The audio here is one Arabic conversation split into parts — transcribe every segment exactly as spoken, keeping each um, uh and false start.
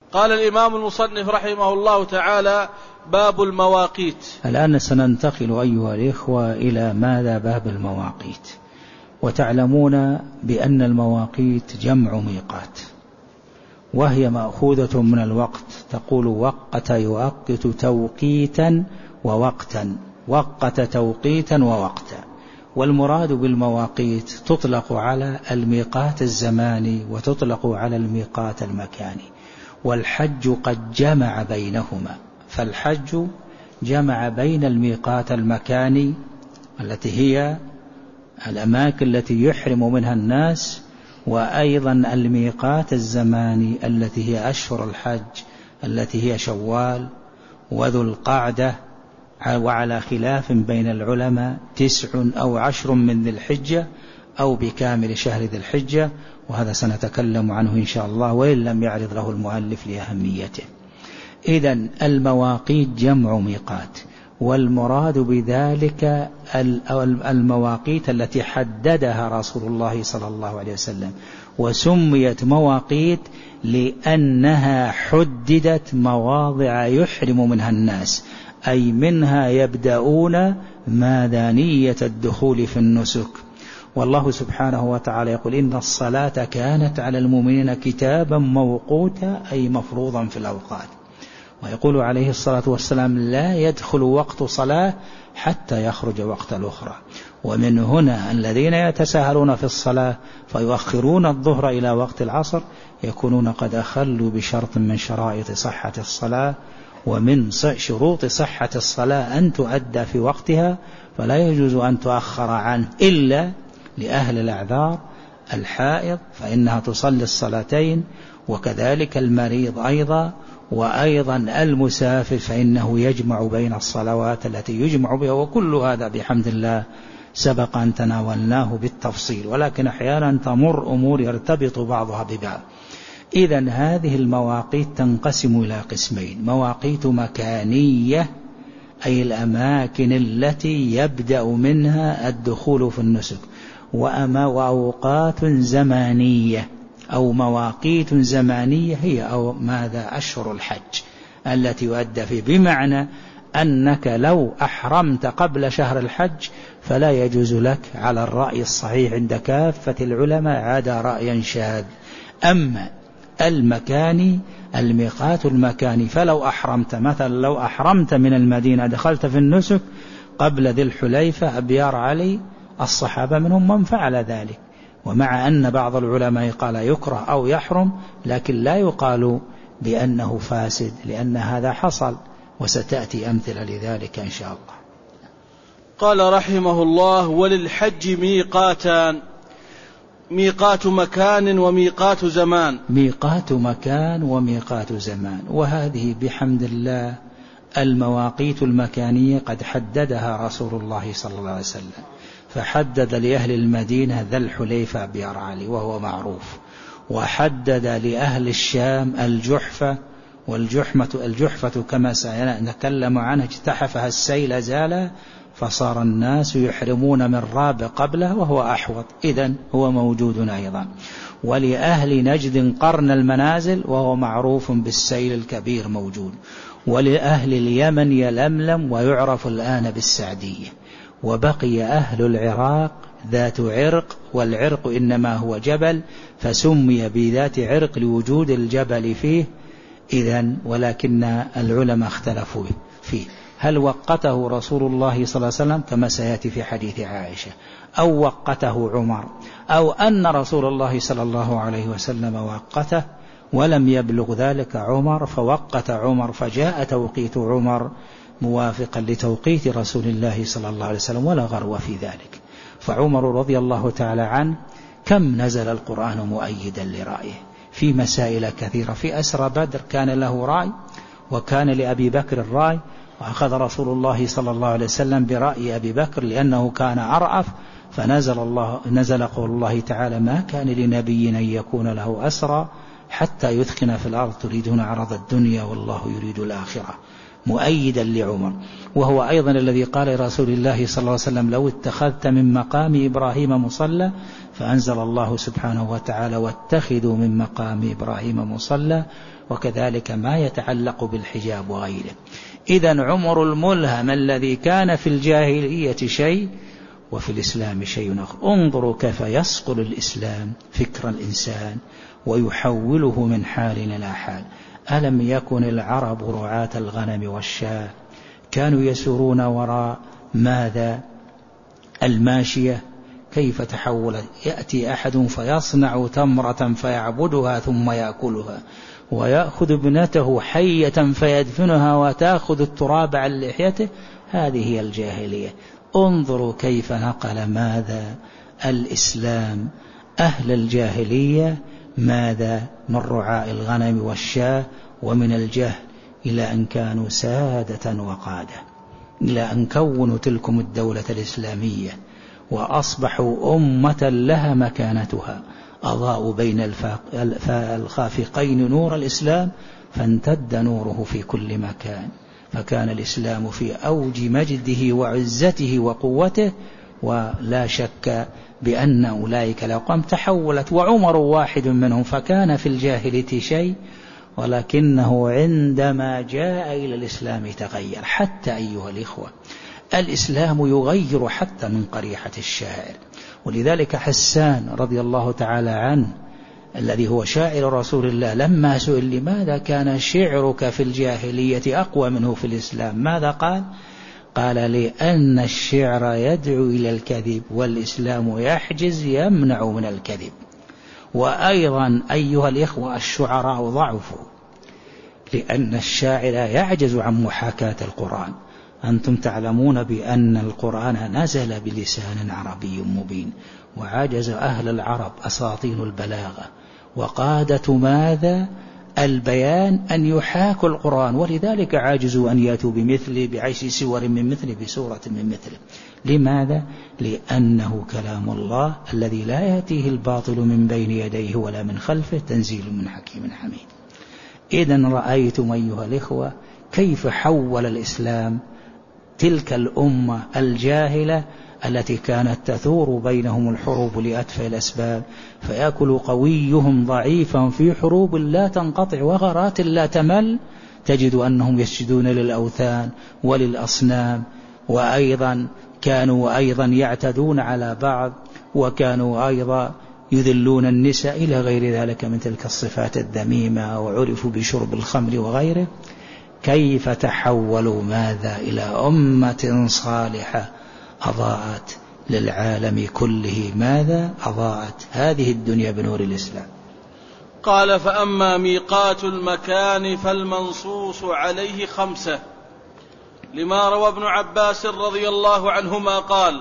قال الإمام المصنف رحمه الله تعالى: باب المواقيت. الآن سننتقل أيها الإخوة إلى ماذا باب المواقيت. وتعلمون بأن المواقيت جمع ميقات، وهي مأخوذة من الوقت، تقول وقت يؤقت توقيتا ووقتا، وقت توقيتا ووقتا. والمراد بالمواقيت تطلق على الميقات الزماني وتطلق على الميقات المكاني، والحج قد جمع بينهما. فالحج جمع بين الميقات المكاني التي هي الأماكن التي يحرم منها الناس، وأيضا الميقات الزماني التي هي أشهر الحج التي هي شوال وذو القعدة، وعلى خلاف بين العلماء تسع أو عشر من ذي الحجة أو بكامل شهر ذي الحجة، وهذا سنتكلم عنه إن شاء الله وإن لم يعرض له المؤلف لأهميته. إذن المواقيت جمع ميقات، والمراد بذلك المواقيت التي حددها رسول الله صلى الله عليه وسلم، وسميت مواقيت لأنها حددت مواضع يحرم منها الناس، أي منها يبدأون ماذا نية الدخول في النسك. والله سبحانه وتعالى يقول: إن الصلاة كانت على المؤمنين كتابا موقوتا، أي مفروضا في الأوقات. ويقول عليه الصلاة والسلام: لا يدخل وقت صلاة حتى يخرج وقت الأخرى. ومن هنا الذين يتساهلون في الصلاة فيؤخرون الظهر إلى وقت العصر يكونون قد أخلوا بشرط من شرائط صحة الصلاة. ومن شروط صحة الصلاة أن تؤدى في وقتها، فلا يجوز أن تؤخر عنه إلا لأهل الأعذار. الحائض فإنها تصلي الصلاتين، وكذلك المريض أيضا، وأيضا المسافر فإنه يجمع بين الصلوات التي يجمع بها. وكل هذا بحمد الله سبق أن تناولناه بالتفصيل، ولكن أحيانا تمر أمور يرتبط بعضها ببعض. إذن هذه المواقيت تنقسم إلى قسمين: مواقيت مكانية، أي الأماكن التي يبدأ منها الدخول في النسك، وأما وأوقات زمانية أو مواقيت زمانية هي أو ماذا أشهر الحج التي يؤدى فيه، بمعنى أنك لو أحرمت قبل شهر الحج فلا يجوز لك على الرأي الصحيح عند كافة العلماء عدا رأيا شاذ. أما المكاني الميقات المكاني فلو أحرمت مثلا لو أحرمت من المدينة دخلت في النسك قبل ذي الحليفة أبيار علي، الصحابة منهم من فعل ذلك، ومع أن بعض العلماء قال يكره أو يحرم، لكن لا يقال بأنه فاسد لأن هذا حصل، وستأتي أمثلة لذلك إن شاء الله. قال رحمه الله: وللحج ميقاتان: ميقات مكان وميقات زمان. ميقات مكان وميقات زمان، وهذه بحمد الله المواقيت المكانية قد حددها رسول الله صلى الله عليه وسلم، فحدد لأهل المدينة ذا الحليفة أبيار علي وهو معروف، وحدد لأهل الشام الجحفة، والجحفة الجحفة كما سنتكلم عنها اجتحفها السيل زال، فصار الناس يحرمون من راب قبله وهو أحوط، إذن هو موجود أيضا. ولأهل نجد قرن المنازل وهو معروف بالسيل الكبير موجود. ولأهل اليمن يلملم ويعرف الآن بالسعدية. وبقي أهل العراق ذات عرق، والعرق إنما هو جبل فسمي بذات عرق لوجود الجبل فيه. إذن ولكن العلماء اختلفوا فيه، هل وقته رسول الله صلى الله عليه وسلم كما سيأتي في حديث عائشة، أو وقته عمر، أو أن رسول الله صلى الله عليه وسلم وقته ولم يبلغ ذلك عمر فوقت عمر، فجاء توقيت عمر موافقا لتوقيت رسول الله صلى الله عليه وسلم، ولا غرو في ذلك. فعمر رضي الله تعالى عنه كم نزل القرآن مؤيدا لرأيه في مسائل كثيرة. في أسرى بدر كان له رأي، وكان لأبي بكر الرأي، وأخذ رسول الله صلى الله عليه وسلم برأي أبي بكر لأنه كان أرأف، فنزل الله نزل قول الله تعالى: ما كان لنبي أن يكون له أسرى حتى يثخن في الأرض تريدون عرض الدنيا والله يريد الآخرة. مؤيدا لعمر. وهو أيضا الذي قال لرسول الله صلى الله عليه وسلم: لو اتخذت من مقام إبراهيم مصلى، فأنزل الله سبحانه وتعالى: واتخذوا من مقام إبراهيم مصلى. وكذلك ما يتعلق بالحجاب وغيره. إذن عمر الملهم الذي كان في الجاهلية شيء وفي الإسلام شيء آخر. انظروا كيف يصقل الإسلام فكر الإنسان ويحوله من حال إلى حال. ألم يكن العرب رعاة الغنم والشاة كانوا يسيرون وراء ماذا؟ الماشية. كيف تحولت؟ يأتي أحد فيصنع تمرة فيعبدها ثم يأكلها، ويأخذ ابنته حية فيدفنها وتأخذ التراب عن لحيته. هذه هي الجاهلية. انظروا كيف نقل ماذا؟ الإسلام أهل الجاهلية ماذا؟ من رعاء الغنم والشاة ومن الجهل إلى أن كانوا سادة وقادة، إلى أن كونوا تلكم الدولة الإسلامية وأصبحوا أمة لها مكانتها. أضاءوا بين الخافقين نور الإسلام فامتد نوره في كل مكان، فكان الإسلام في أوج مجده وعزته وقوته. ولا شك بأن أولئك الأقوام تحولت، وعمر واحد منهم، فكان في الجاهلية شيء ولكنه عندما جاء إلى الإسلام تغير. حتى أيها الإخوة الإسلام يغير حتى من قريحة الشاعر. ولذلك حسان رضي الله تعالى عنه الذي هو شاعر رسول الله لما سئل: لماذا كان شعرك في الجاهلية أقوى منه في الإسلام؟ ماذا قال؟ قال: لأن الشعر يدعو إلى الكذب والإسلام يحجز يمنع من الكذب. وأيضا أيها الإخوة الشعراء ضعفوا، لأن الشاعر يعجز عن محاكاة القرآن. أنتم تعلمون بأن القرآن نزل بلسان عربي مبين، وعجز أهل العرب أساطين البلاغة وقادة ماذا؟ البيان أن يحاكوا القرآن، ولذلك عاجزوا أن يأتوا بمثله بعشر سور من مثله بسورة من مثله. لماذا؟ لأنه كلام الله الذي لا يأتيه الباطل من بين يديه ولا من خلفه، تنزيل من حكيم حميد. إذن رأيتم أيها الإخوة كيف حول الإسلام تلك الأمة الجاهلة التي كانت تثور بينهم الحروب لأتفه الأسباب، فيأكل قويهم ضعيفا في حروب لا تنقطع وغارات لا تمل. تجد أنهم يسجدون للأوثان وللأصنام، وأيضا كانوا أيضا يعتدون على بعض، وكانوا أيضا يذلون النساء إلى غير ذلك من تلك الصفات الذميمة، وعرفوا بشرب الخمر وغيره. كيف تحولوا ماذا؟ إلى أمة صالحة أضاءت للعالم كله ماذا؟ أضاءت هذه الدنيا بنور الإسلام. قال: فأما ميقات المكان فالمنصوص عليه خمسة، لما روى ابن عباس رضي الله عنهما قال: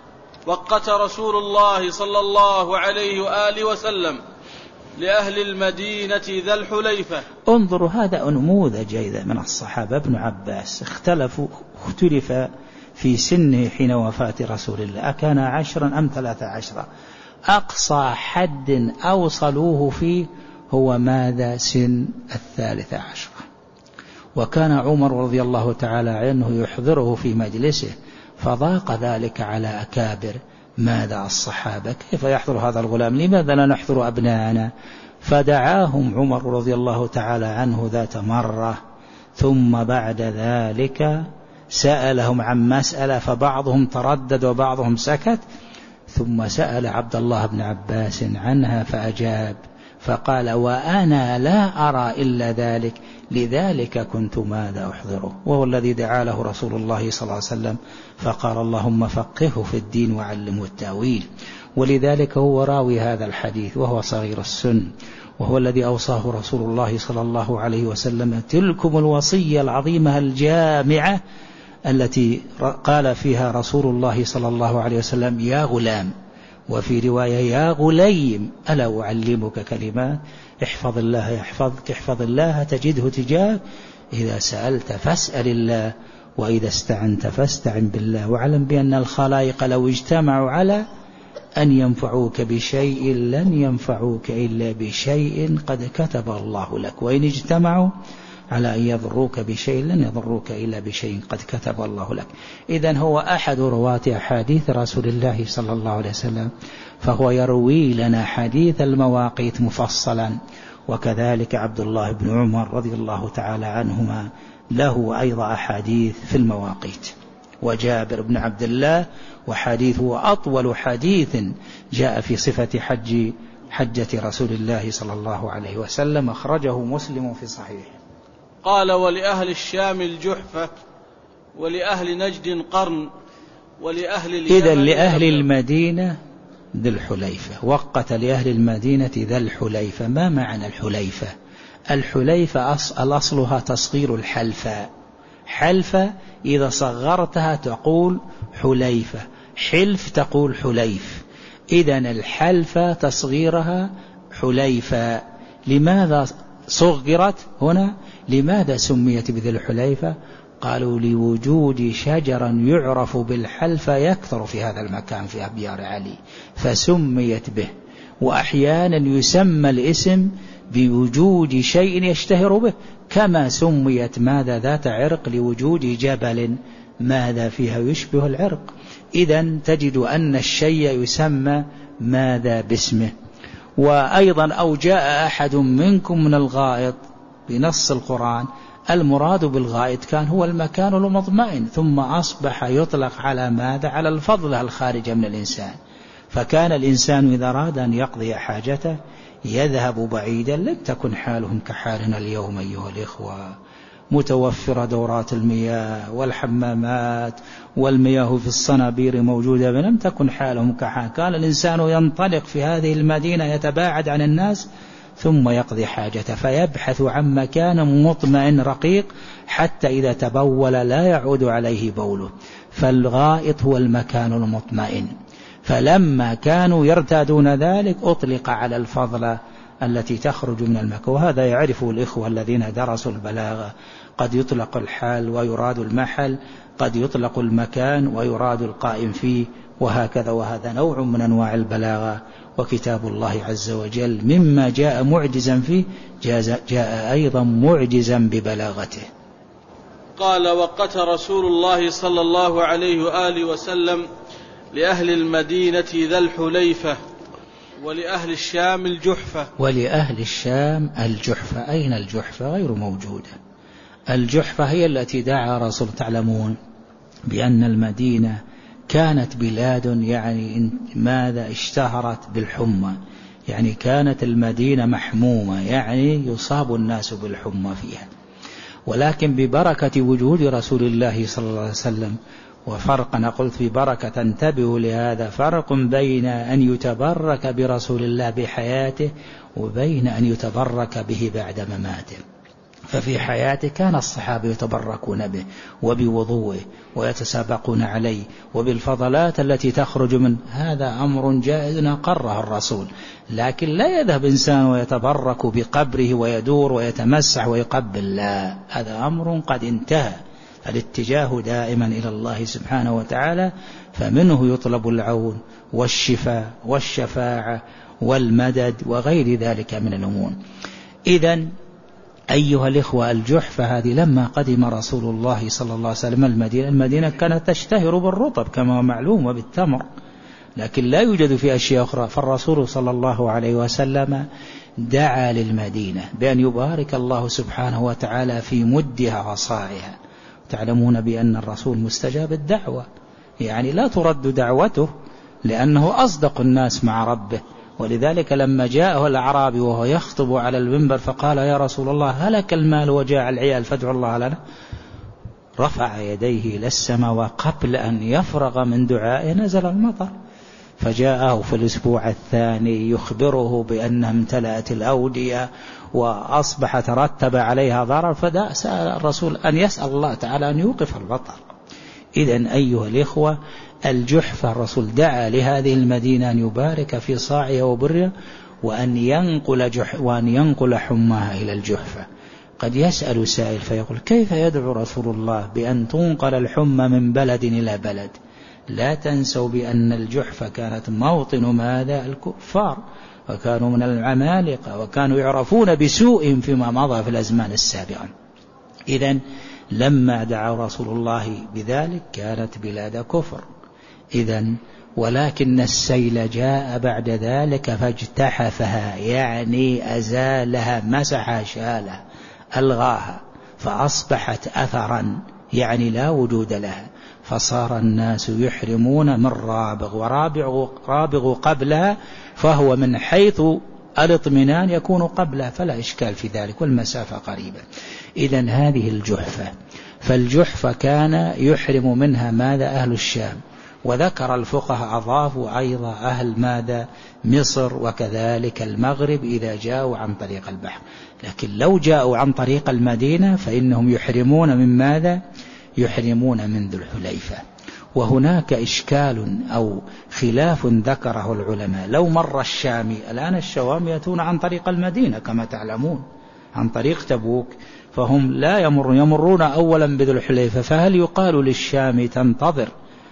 وقت رسول الله صلى الله عليه وآله وسلم لأهل المدينة ذا الحليفة. انظروا هذا نموذج أيضا من الصحابة. ابن عباس اختلفوا اختلف في سنه حين وفاة رسول الله، أكان عشرا أم ثلاثة عشرة؟ أقصى حد أوصلوه فيه هو ماذا؟ سن الثالثة عشرة. وكان عمر رضي الله تعالى عنه يحضره في مجلسه، فضاق ذلك على أكابر ماذا الصحابة، كيف يحضر هذا الغلام؟ لماذا لا نحضر أبناءنا؟ فدعاهم عمر رضي الله تعالى عنه ذات مرة، ثم بعد ذلك سألهم عن مسألة، فبعضهم تردد وبعضهم سكت، ثم سأل عبد الله بن عباس عنها فأجاب، فقال: وأنا لا أرى إلا ذلك، لذلك كنت ماذا أحضره. وهو الذي دعا له رسول الله صلى الله عليه وسلم فقال: اللهم فقهه في الدين وعلمه التاويل. ولذلك هو راوي هذا الحديث وهو صغير السن، وهو الذي أوصاه رسول الله صلى الله عليه وسلم تلكم الوصية العظيمة الجامعة التي قال فيها رسول الله صلى الله عليه وسلم: يا غلام، وفي رواية يا غليم، ألا أعلمك كلمات؟ احفظ الله يحفظك، احفظ الله تجده تجاهك، إذا سألت فاسأل الله، وإذا استعنت فاستعن بالله، واعلم بأن الخلائق لو اجتمعوا على أن ينفعوك بشيء لن ينفعوك إلا بشيء قد كتب الله لك، وإن اجتمعوا على أن يضروك بشيء لن يضروك إلا بشيء قد كتب الله لك. إذن هو أحد رواة أحاديث رسول الله صلى الله عليه وسلم، فهو يروي لنا حديث المواقيت مفصلا. وكذلك عبد الله بن عمر رضي الله تعالى عنهما له أيضا أحاديث في المواقيت، وجابر بن عبد الله وحديثه أطول حديث جاء في صفة حج حجة رسول الله صلى الله عليه وسلم، أخرجه مسلم في صحيحه. قال: ولأهل الشام الجحفة، ولأهل نجد قرن، ولأهل اليمن. إذن لأهل المدينة ذي الحليفة، وقت لأهل المدينة ذا الحليفة. ما معنى الحليفة؟ الحليفة الأصلها تصغير الحلفة. حلفة إذا صغرتها تقول حليفة، حلف تقول حليف. إذن الحلفة تصغيرها حليفة. لماذا صغرت هنا؟ لماذا سميت بذي الحليفة؟ قالوا: لوجود شجر يعرف بالحلفة يكثر في هذا المكان في أبيار علي فسميت به. وأحيانا يسمى الاسم بوجود شيء يشتهر به، كما سميت ماذا ذات عرق لوجود جبل ماذا فيها يشبه العرق. إذن تجد أن الشيء يسمى ماذا باسمه. وأيضا: أو جاء أحد منكم من الغائط، بنص القرآن المراد بالغائط كان هو المكان المطمئن، ثم أصبح يطلق على ماذا؟ على الفضلة الخارجة من الإنسان. فكان الإنسان إذا أراد أن يقضي حاجته يذهب بعيدا. لم تكن حالهم كحالنا اليوم أيها الإخوة، متوفرة دورات المياه والحمامات والمياه في الصنابير موجودة. لم تكن حالهم كحال. كان الإنسان ينطلق في هذه المدينة يتباعد عن الناس ثم يقضي حاجته، فيبحث عن مكان مطمئن رقيق حتى إذا تبول لا يعود عليه بوله. فالغائط هو المكان المطمئن. فلما كانوا يرتادون ذلك أطلق على الفضلة التي تخرج من المكان. وهذا يعرفه الإخوة الذين درسوا البلاغة، قد يطلق الحال ويراد المحل، قد يطلق المكان ويراد القائم فيه، وهكذا. وهذا نوع من أنواع البلاغة. وكتاب الله عز وجل مما جاء معجزا فيه جاء أيضا معجزا ببلاغته. قال: وقت رسول الله صلى الله عليه وآله وسلم لأهل المدينة ذا الحليفة، ولأهل الشام الجحفة. ولأهل الشام الجحفة. أين الجحفة؟ غير موجودة. الجحفة هي التي دعا رسول. تعلمون بأن المدينة كانت بلاد يعني ماذا اشتهرت بالحمى، يعني كانت المدينة محمومة، يعني يصاب الناس بالحمى فيها. ولكن ببركة وجود رسول الله صلى الله عليه وسلم، وفرق أنا قلت ببركة، انتبهوا لهذا، فرق بين أن يتبرك برسول الله بحياته وبين أن يتبرك به بعد مماته. ففي حياته كان الصحابة يتبركون به وبوضوءه ويتسابقون عليه وبالفضلات التي تخرج من هذا أمر جائز أقره الرسول. لكن لا يذهب إنسان ويتبرك بقبره ويدور ويتمسح ويقبل، لا، هذا أمر قد انتهى. الاتجاه دائما إلى الله سبحانه وتعالى، فمنه يطلب العون والشفاء والشفاعة والمدد وغير ذلك من الأمور. إذن أيها الإخوة، الجحفة هذه لما قدم رسول الله صلى الله عليه وسلم المدينة، المدينة كانت تشتهر بالرطب كما هو معلوم وبالتمر، لكن لا يوجد في أشياء أخرى. فالرسول صلى الله عليه وسلم دعا للمدينة بأن يبارك الله سبحانه وتعالى في مدها وصاعها. تعلمون بأن الرسول مستجاب الدعوة، يعني لا ترد دعوته لأنه أصدق الناس مع ربه. ولذلك لما جاءه الأعرابي وهو يخطب على المنبر فقال: يا رسول الله هلك المال وجاء العيال فادعوا الله لنا، رفع يديه إلى السماء وقبل أن يفرغ من دعائه نزل المطر. فجاءه في الأسبوع الثاني يخبره بأنها امتلأت الأودية وأصبح ترتب عليها ضرر، فسأل الرسول أن يسأل الله تعالى أن يوقف المطر. إذن أيها الإخوة، الجحفة الرسول دعا لهذه المدينة أن يبارك في صاعها وبرها وأن ينقل, جح وأن ينقل حماها إلى الجحفة. قد يسأل سائل فيقول: كيف يدعو رسول الله بأن تنقل الحمى من بلد إلى بلد؟ لا تنسوا بأن الجحفة كانت موطن ماذا؟ الكفار، وكانوا من العمالقة، وكانوا يعرفون بسوءهم فيما مضى في الأزمان السابقة. إذن لما دعا رسول الله بذلك كانت بلاد كفر. إذن ولكن السيل جاء بعد ذلك فاجتحفها، يعني أزالها، مسح، شالها، ألغاها، فأصبحت أثرا، يعني لا وجود لها، فصار الناس يحرمون من رابغ، ورابغ رابغ قبلها، فهو من حيث الاطمئنان يكون قبلها، فلا إشكال في ذلك، والمسافة قريبة. إذن هذه الجحفة، فالجحفة كان يحرم منها ماذا؟ أهل الشام، وذكر الفقهاء أضافوا أيضا أهل ماذا؟ مصر، وكذلك المغرب إذا جاءوا عن طريق البحر. لكن لو جاءوا عن طريق المدينة فإنهم يحرمون من ماذا؟ يحرمون من ذو الحليفة. وهناك إشكال أو خلاف ذكره العلماء، لو مر الشامي، الآن الشوام يأتون عن طريق المدينة كما تعلمون، عن طريق تبوك، فهم لا يمر يمرون أولا بذو الحليفة، فهل يقال للشامي تنتظر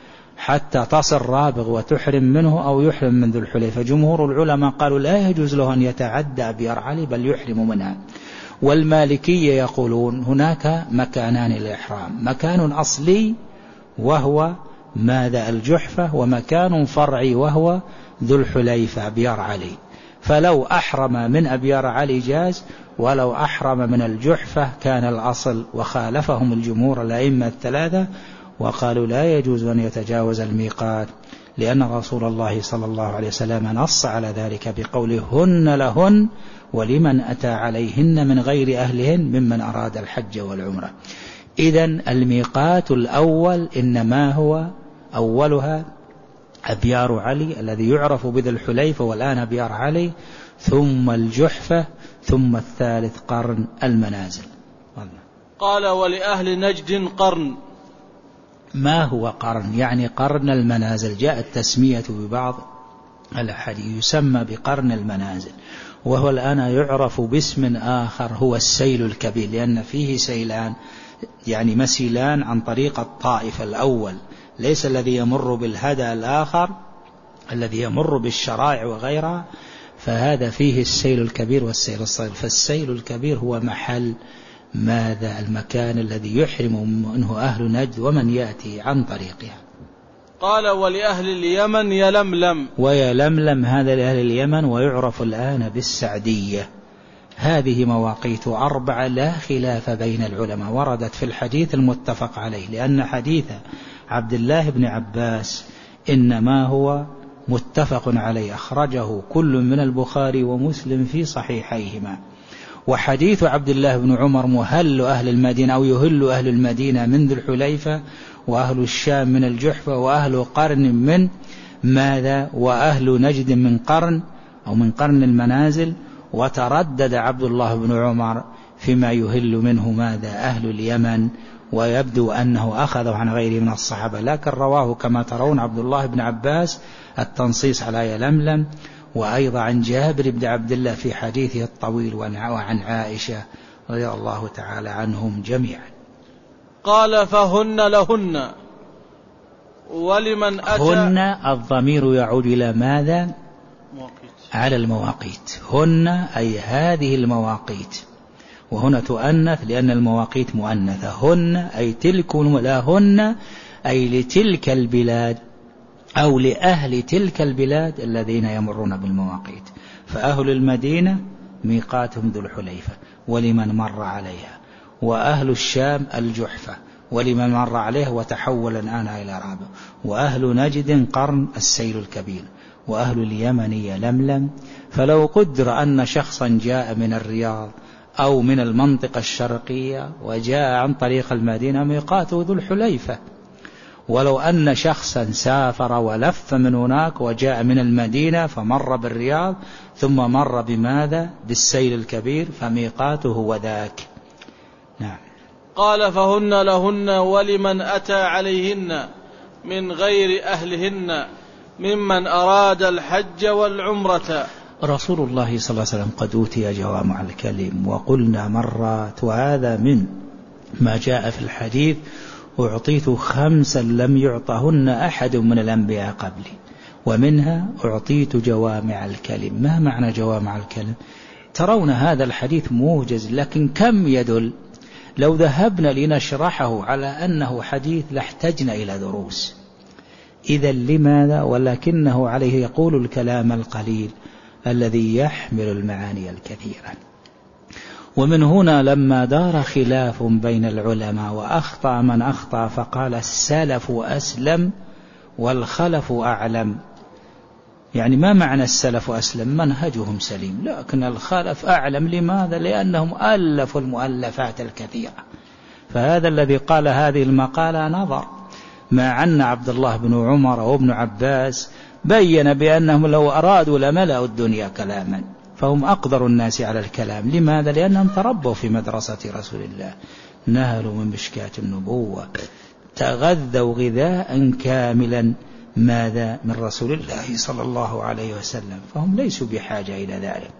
حتى تصل رابغ وتحرم منه، أو يحرم من ذو الحليفة؟ جمهور العلماء قالوا لا يجوز له أن يتعدى أبيار علي، بل يحرم منها. والمالكية يقولون هناك مكانان للإحرام، مكان أصلي وهو ماذا؟ الجحفة، ومكان فرعي وهو ذو الحليفة أبيار علي. فلو أحرم من أبيار علي جاز، ولو أحرم من الجحفة كان الأصل. وخالفهم الجمهور الأئمة الثلاثة وقالوا لا يجوز أن يتجاوز الميقات، لأن رسول الله صلى الله عليه وسلم نص على ذلك بقوله هن لهن ولمن أتى عليهن من غير أهلهن ممن أراد الحج والعمرة. إذن الميقات الأول إنما هو أولها أبيار علي الذي يعرف بذي الحليفة، والآن أبيار علي، ثم الجحفة، ثم الثالث قرن المنازل. قال ولأهل نجد قرن. ما هو قرن؟ يعني قرن المنازل، جاء التسمية ببعض الأحاديث يسمى بقرن المنازل، وهو الآن يعرف باسم آخر هو السيل الكبير، لأن فيه سيلان، يعني مسيلان عن طريق الطائف الأول، ليس الذي يمر بالهدى الآخر الذي يمر بالشرائع وغيرها، فهذا فيه السيل الكبير والسيل الصغير. فالسيل الكبير هو محل ماذا؟ المكان الذي يحرم منه أهل نجد ومن يأتي عن طريقها. قال ولأهل اليمن يلملم. ويلملم هذا لأهل اليمن، ويعرف الآن بالسعدية. هذه مواقيت أربعة لا خلاف بين العلماء، وردت في الحديث المتفق عليه، لأن حديث عبد الله بن عباس إنما هو متفق عليه، أخرجه كل من البخاري ومسلم في صحيحيهما. وحديث عبد الله بن عمر مهل أهل المدينة أو يهل أهل المدينة من ذو الحليفة، وأهل الشام من الجحفة، وأهل قرن من ماذا؟ وأهل نجد من قرن أو من قرن المنازل. وتردد عبد الله بن عمر فيما يهل منه ماذا؟ أهل اليمن، ويبدو أنه أخذه عن غيره من الصحابة، لكن رواه كما ترون عبد الله بن عباس التنصيص على يلملم، وأيضا عن جابر بن عبد الله في حديثه الطويل، وعن عائشة رضي الله تعالى عنهم جميعا. قال فهن لهن ولمن أتى. هن الضمير يعود إلى ماذا؟ مواقيت. على المواقيت. هن أي هذه المواقيت، وهنا تؤنث لأن المواقيت مؤنثة. هن أي تلك، لا هن أي لتلك البلاد أو لأهل تلك البلاد الذين يمرون بالمواقيت. فأهل المدينة ميقاتهم ذو الحليفة ولمن مر عليها، وأهل الشام الجحفة ولمن مر عليها وتحول الآن إلى رابغ، وأهل نجد قرن السيل الكبير، وأهل اليمن يلملم. فلو قدر أن شخصا جاء من الرياض أو من المنطقة الشرقية وجاء عن طريق المدينة ميقاته ذو الحليفة، ولو أن شخصا سافر ولف من هناك وجاء من المدينة فمر بالرياض ثم مر بماذا؟ بالسيل الكبير، فميقاته وذاك. نعم. قال فهن لهن ولمن أتى عليهن من غير أهلهن ممن أراد الحج والعمرة. رسول الله صلى الله عليه وسلم قد أوتي جوامع الكلم، وقلنا مرات، وهذا من ما جاء في الحديث: أعطيت خمسا لم يعطهن أحد من الأنبياء قبلي، ومنها أعطيت جوامع الكلم. ما معنى جوامع الكلم؟ ترون هذا الحديث موجز، لكن كم يدل؟ لو ذهبنا لنشرحه على أنه حديث لاحتجنا إلى دروس. إذا لماذا؟ ولكنه عليه يقول الكلام القليل الذي يحمل المعاني الكثيرة. ومن هنا لما دار خلاف بين العلماء وأخطأ من أخطأ فقال السلف أسلم والخلف أعلم، يعني ما معنى السلف أسلم؟ منهجهم سليم، لكن الخلف أعلم. لماذا؟ لأنهم ألفوا المؤلفات الكثيرة. فهذا الذي قال هذه المقالة نظر، مع أن عبد الله بن عمر وابن عباس بين بأنهم لو أرادوا لملأوا الدنيا كلاما، فهم أقدر الناس على الكلام. لماذا؟ لأنهم تربوا في مدرسة رسول الله، نهلوا من مشكاة النبوة، تغذوا غذاء كاملا ماذا؟ من رسول الله صلى الله عليه وسلم، فهم ليسوا بحاجة إلى ذلك،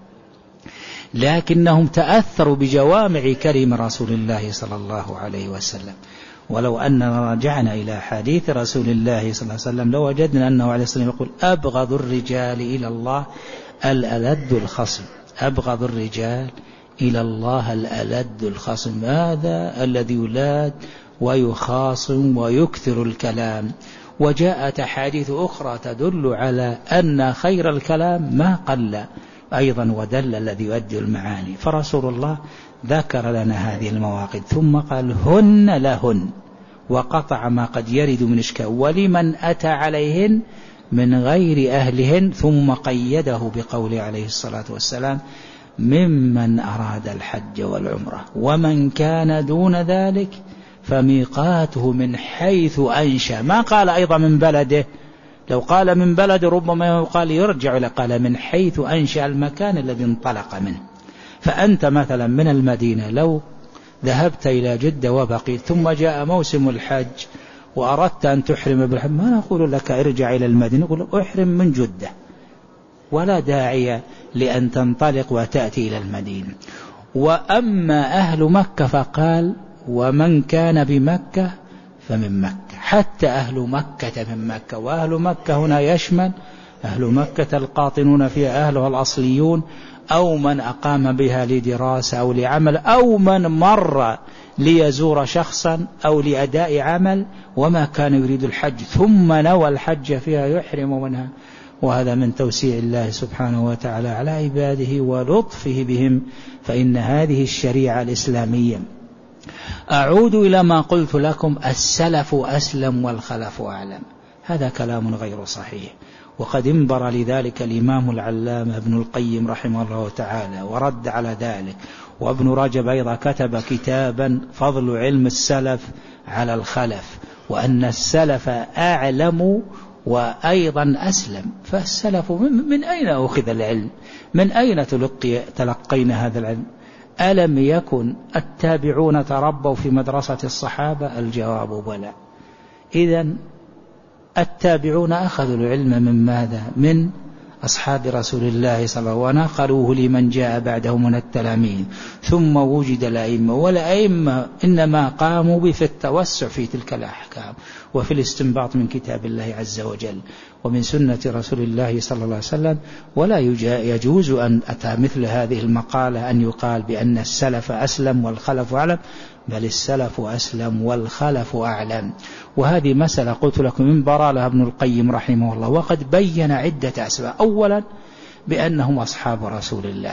لكنهم تأثروا بجوامع كلم رسول الله صلى الله عليه وسلم. ولو أننا رجعنا إلى حديث رسول الله صلى الله عليه وسلم لوجدنا أنه عليه الصلاة والسلام يقول أبغض الرجال إلى الله الألد الخصم، أبغض الرجال إلى الله الألد الخصم، هذا الذي يلاد ويخاصم ويكثر الكلام. وجاءت أحاديث أخرى تدل على أن خير الكلام ما قل أيضا ودل الذي يؤدي المعاني. فرسول الله ذكر لنا هذه المواقف ثم قال هن لهن، وقطع ما قد يرد من إشكال ولمن أتى عليهن من غير أهلهن، ثم قيده بقوله عليه الصلاة والسلام ممن أراد الحج والعمرة، ومن كان دون ذلك فميقاته من حيث أنشأ. ما قال أيضا من بلده، لو قال من بلد ربما يقال يرجع إلى قال من حيث أنشأ المكان الذي انطلق منه. فأنت مثلا من المدينة لو ذهبت إلى جدة وبقيت ثم جاء موسم الحج وأردت أن تحرم بالحج، ما نقول لك ارجع إلى المدينة، نقول احرم من جدة، ولا داعي لأن تنطلق وتأتي إلى المدينة. وأما أهل مكة فقال ومن كان بمكة فمن مكة، حتى أهل مكة من مكة. وأهل مكة هنا يشمل أهل مكة القاطنون فيها أهلها الأصليون، أو من أقام بها لدراسة أو لعمل، أو من مر ليزور شخصا أو لأداء عمل وما كان يريد الحج ثم نوى الحج فيها يحرم منها. وهذا من توسيع الله سبحانه وتعالى على عباده ولطفه بهم، فإن هذه الشريعة الإسلامية. أعود إلى ما قلت لكم السلف أسلم والخلف أعلم، هذا كلام غير صحيح، وقد انبر لذلك الإمام العلامة ابن القيم رحمه الله تعالى ورد على ذلك. وابن رجب أيضا كتب كتابا فضل علم السلف على الخلف، وأن السلف أعلم وأيضا أسلم. فالسلف من أين أخذ العلم؟ من أين تلقي تلقينا هذا العلم؟ ألم يكن التابعون تربوا في مدرسة الصحابة؟ الجواب بلى. إذن التابعون أخذوا العلم من ماذا؟ من أصحاب رسول الله صلى الله عليه وسلم، ونقلوه لمن جاء بعده من التلاميذ. ثم وجد الأئمة، والأئمة إنما قاموا بفي التوسع في تلك الأحكام وفي الاستنباط من كتاب الله عز وجل ومن سنة رسول الله صلى الله عليه وسلم. ولا يجوز أن أتى مثل هذه المقالة أن يقال بأن السلف أسلم والخلف أعلم، بل السلف أسلم والخلف أعلم. وهذه مسألة قلت لكم من برالها ابن القيم رحمه الله، وقد بين عدة أسباب. أولا بأنهم أصحاب رسول الله،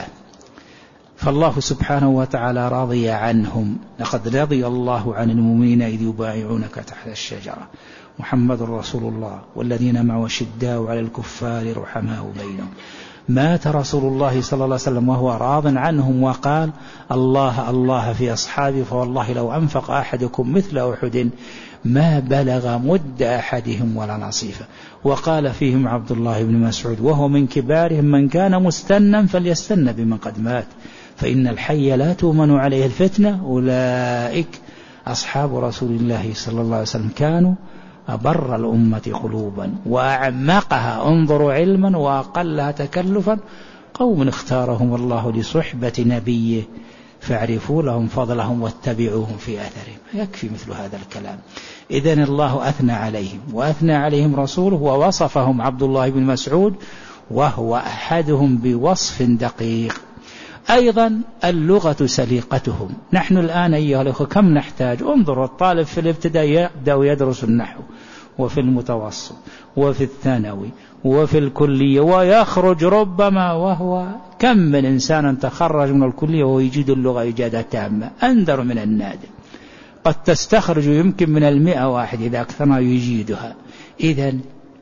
فالله سبحانه وتعالى رضي عنهم، لقد رضي الله عن المؤمنين إذ يبايعونك تحت الشجرة محمد رسول الله والذين معه شداء على الكفار رحماء بينهم. مات رسول الله صلى الله عليه وسلم وهو راض عنهم، وقال الله الله في أصحابي فوالله لو أنفق أحدكم مثل أحد ما بلغ مد أحدهم ولا نصيفه. وقال فيهم عبد الله بن مسعود وهو من كبارهم من كان مستنا فليستن بمن قد مات، فإن الحي لا تؤمن عليه الفتنة. أولئك أصحاب رسول الله صلى الله عليه وسلم، كانوا أبر الأمة قلوبا وأعمقها انظروا علما وأقلها تكلفا، قوم اختارهم الله لصحبة نبيه فاعرفوا لهم فضلهم واتبعوهم في أثرهم. يكفي مثل هذا الكلام. إذن الله أثنى عليهم وأثنى عليهم رسوله، ووصفهم عبد الله بن مسعود وهو أحدهم بوصف دقيق. أيضا اللغة سليقتهم. نحن الآن أيها الأخوة كم نحتاج؟ انظروا الطالب في الابتدائي يبدأ يدرس النحو، وفي المتوسط، وفي الثانوي، وفي الكلية، ويخرج ربما وهو كم من إنسان تخرج من الكلية ويجيد اللغة إجادة تامة، أندر من النادر. قد تستخرج يمكن من المئة واحد إذا أكثر يجيدها. إذن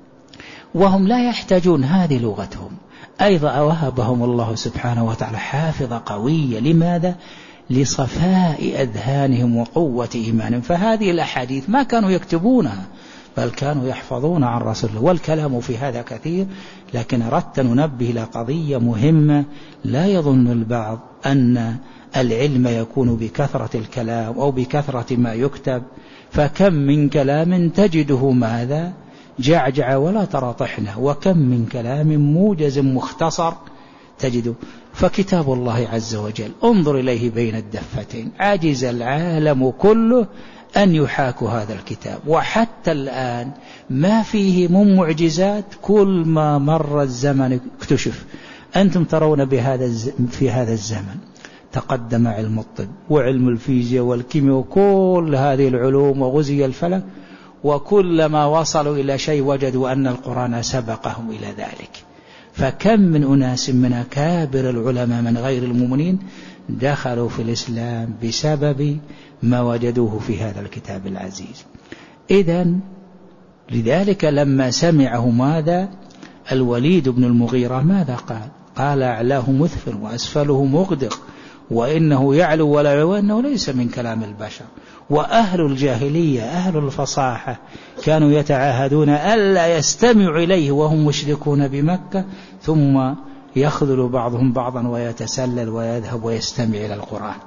وهم لا يحتاجون، هذه لغتهم. أيضا وهبهم الله سبحانه وتعالى حافظة قوية. لماذا؟ لصفاء أذهانهم وقوة إيمانهم. فهذه الأحاديث ما كانوا يكتبونها، بل كانوا يحفظون عن رسول الله. والكلام في هذا كثير، لكن أردت ننبه إلى قضية مهمة. لا يظن البعض أن العلم يكون بكثرة الكلام أو بكثرة ما يكتب، فكم من كلام تجده ماذا؟ جعجع ولا ترى طحنه، وكم من كلام موجز مختصر تجده. فكتاب الله عز وجل انظر إليه بين الدفتين، عجز العالم كله أن يحاكوا هذا الكتاب. وحتى الآن ما فيه من معجزات، كل ما مر الزمن اكتشف. أنتم ترون بهذا في هذا الزمن تقدم علم الطب وعلم الفيزياء والكيمياء وكل هذه العلوم وغزي الفلك، وكلما وصلوا إلى شيء وجدوا أن القرآن سبقهم إلى ذلك. فكم من أناس من أكابر العلماء من غير المؤمنين دخلوا في الإسلام بسبب ما وجدوه في هذا الكتاب العزيز. إذن لذلك لما سمعه ماذا الوليد بن المغيرة ماذا قال؟ قال أعلاه مثفر وأسفله مغدق، وإنه يعلو ولا يعلو، أنه ليس من كلام البشر. وأهل الجاهلية أهل الفصاحة كانوا يتعاهدون ألا يستمعوا إليه وهم مشركون بمكة، ثم يخذل بعضهم بعضا ويتسلل ويذهب ويستمع إلى القرآن.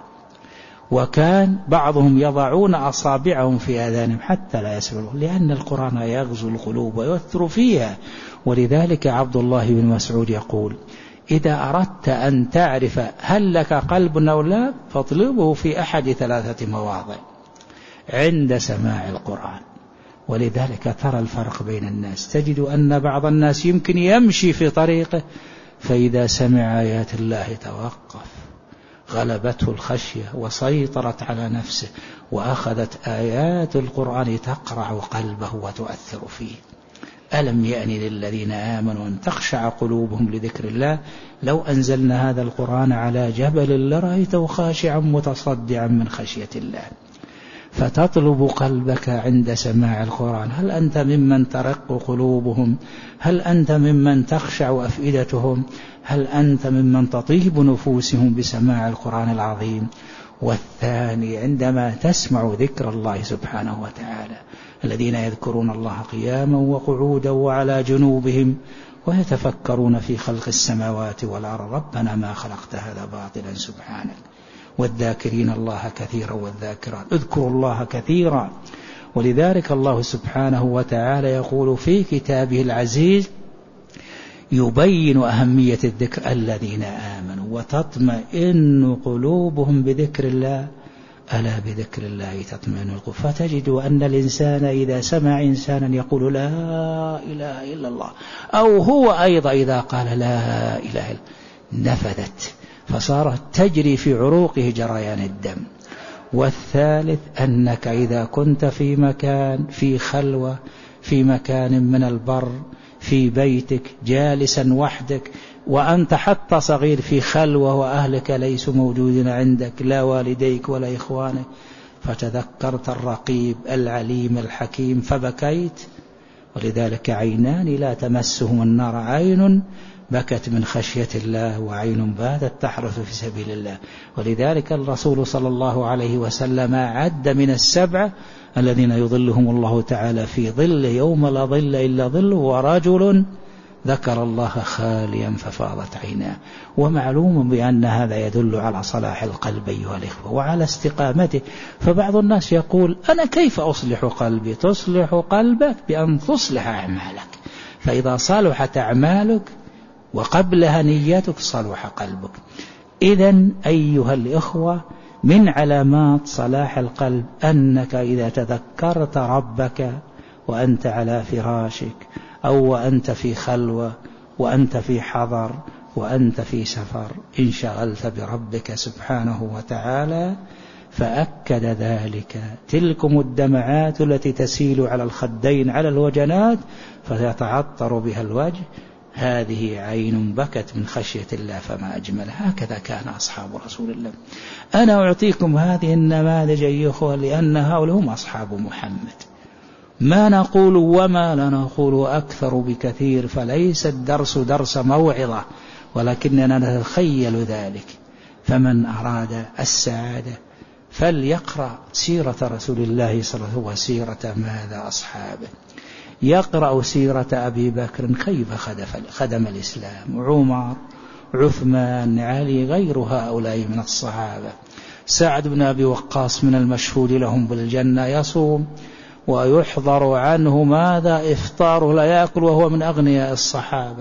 وكان بعضهم يضعون أصابعهم في آذانهم حتى لا يسمعوا، لأن القرآن يغزو القلوب ويؤثر فيها. ولذلك عبد الله بن مسعود يقول: إذا أردت أن تعرف هل لك قلب أو لا فاطلبه في أحد ثلاثة مواضع: عند سماع القرآن. ولذلك ترى الفرق بين الناس، تجد أن بعض الناس يمكن يمشي في طريقه فإذا سمع آيات الله توقف، غلبته الخشية وسيطرت على نفسه، وأخذت آيات القرآن تقرع قلبه وتؤثر فيه. ألم يأن للذين آمنوا أن تخشع قلوبهم لذكر الله لو أنزلنا هذا القرآن على جبل لرأيته خاشعا متصدعا من خشية الله. فتطلب قلبك عند سماع القرآن. هل أنت ممن ترق قلوبهم؟ هل أنت ممن تخشع أفئدتهم؟ هل أنت ممن تطيب نفوسهم بسماع القرآن العظيم؟ والثاني عندما تسمع ذكر الله سبحانه وتعالى: الذين يذكرون الله قياما وقعودا وعلى جنوبهم ويتفكرون في خلق السماوات والأرض ربنا ما خلقت هذا باطلا سبحانك، والذاكرين الله كثيرا والذاكرات، اذكروا الله كثيرا. ولذلك الله سبحانه وتعالى يقول في كتابه العزيز يبين أهمية الذكر: الذين آمنوا وتطمئن قلوبهم بذكر الله ألا بذكر الله تطمئن القلوب. فتجد أن الإنسان إذا سمع إنسانا يقول لا إله إلا الله، أو هو أيضا إذا قال لا إله إلا، نفذت فصارت تجري في عروقه جريان الدم. والثالث أنك إذا كنت في مكان في خلوة، في مكان من البر، في بيتك جالسا وحدك، وأنت حتى صغير في خلوة وأهلك ليسوا موجودين عندك، لا والديك ولا إخوانك، فتذكرت الرقيب العليم الحكيم فبكيت. ولذلك عينان لا تمسهم النار: عين بكت من خشية الله، وعين باتت تحرث في سبيل الله. ولذلك الرسول صلى الله عليه وسلم عد من السبعة الذين يظلهم الله تعالى في ظل يوم لا ظل إلا ظله: ورجل ذكر الله خاليا ففاضت عيناه. ومعلوم بأن هذا يدل على صلاح القلب أيها الإخوة وعلى استقامته. فبعض الناس يقول: أنا كيف أصلح قلبي؟ تصلح قلبك بأن تصلح أعمالك، فإذا صلحت أعمالك وقبلها نيتك صلح قلبك. إذن أيها الإخوة من علامات صلاح القلب أنك إذا تذكرت ربك وأنت على فراشك، أو وأنت في خلوة، وأنت في حضر، وأنت في سفر انشغلت بربك سبحانه وتعالى، فأكد ذلك تلكم الدمعات التي تسيل على الخدين على الوجنات فيتعطر بها الوجه، هذه عين بكت من خشية الله فما أجمل. هكذا كان أصحاب رسول الله. أنا أعطيكم هذه النماذج أيها الأخوة لأن هؤلاء هم أصحاب محمد. ما نقول وما لا نقول أكثر بكثير، فليس الدرس درس موعظة ولكننا نتخيل ذلك. فمن أراد السعادة فليقرأ سيرة رسول الله صلى الله عليه وسلم وسيرة ماذا أصحابه، يقرأ سيرة أبي بكر كيف خدم الإسلام، عمر، عثمان، علي، غير هؤلاء من الصحابة. سعد بن أبي وقاص من المشهود لهم بالجنة يصوم ويحضر عنه ماذا إفطاره لا يأكل وهو من أغنياء الصحابة،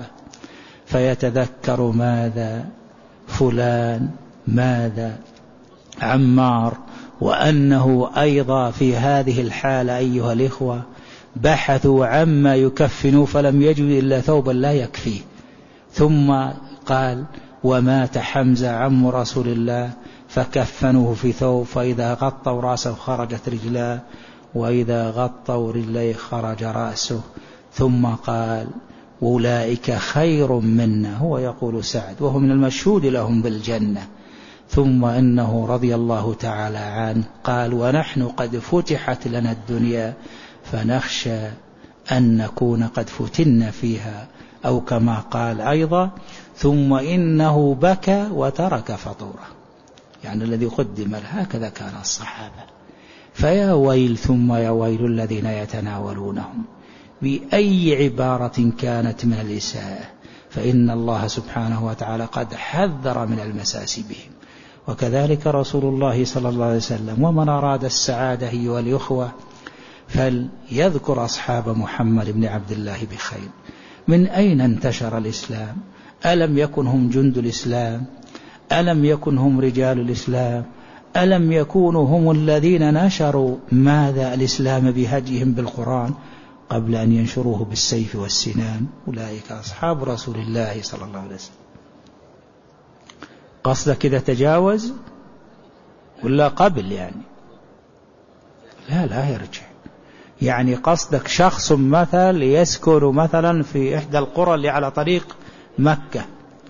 فيتذكر ماذا فلان ماذا عمار، وأنه أيضا في هذه الحالة أيها الإخوة بحثوا عما يكفنوا فلم يجدوا إلا ثوبا لا يكفيه، ثم قال ومات حمزة عم رسول الله فكفنوه في ثوب، فإذا غطوا رأسه خرجت رجلاه وإذا غطوا رجليه خرج رأسه، ثم قال أولئك خير منا، هو يقول سعد وهو من المشهود لهم بالجنة. ثم إنه رضي الله تعالى عنه قال ونحن قد فتحت لنا الدنيا فنخشى أن نكون قد فتنا فيها، أو كما قال أيضا ثم إنه بكى وترك فطورة، يعني الذي قدم. هكذا كان الصحابة. فيا ويل ثم يا ويل الذين يتناولونهم بأي عبارة كانت من الإساءة، فإن الله سبحانه وتعالى قد حذر من المساس بهم. وكذلك رسول الله صلى الله عليه وسلم. ومن أراد السعادة أيها الأخوة فليذكر أصحاب محمد بن عبد الله بخير. من أين انتشر الإسلام؟ ألم يكن هم جند الإسلام؟ ألم يكن هم رجال الإسلام؟ ألم يكونوا هم الذين نشروا ماذا الإسلام بهديهم بالقرآن قبل أن ينشروه بالسيف والسنان؟ أولئك أصحاب رسول الله صلى الله عليه وسلم. قصدك إذا تجاوز ولا قبل؟ يعني لا لا يرجع. يعني قصدك شخص مثل يسكن مثلا في إحدى القرى اللي على طريق مكة،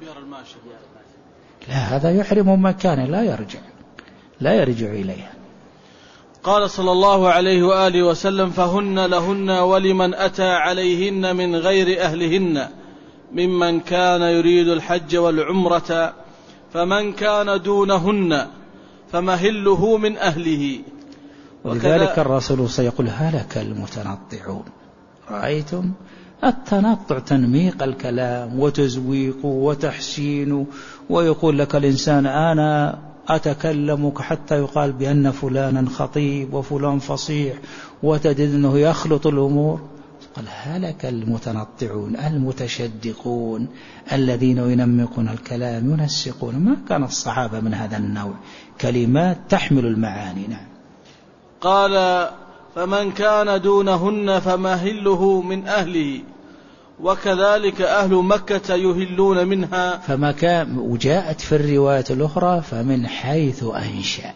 لا هذا يحرم مكانه، لا يرجع لا يرجع إليها. قال صلى الله عليه وآله وسلم فهن لهن ولمن أتى عليهن من غير أهلهن ممن كان يريد الحج والعمرة، فمن كان دونهن فمهله من أهله. ولذلك الرسول سيقول هلك المتنطعون. رأيتم التنطع تنميق الكلام وتزويق وتحسين، ويقول لك الإنسان أنا أتكلمك حتى يقال بأن فلانا خطيب وفلان فصيح، وتجد أنه يخلط الأمور. قال هلك المتنطعون المتشدقون الذين ينمقون الكلام ينسقون. ما كان الصحابة من هذا النوع، كلمات تحمل المعاني. نعم. قال فمن كان دونهن فمهله من أهله، وكذلك أهل مكة يهلون منها. فما كان، وجاءت في الرواية الأخرى فمن حيث أنشأ،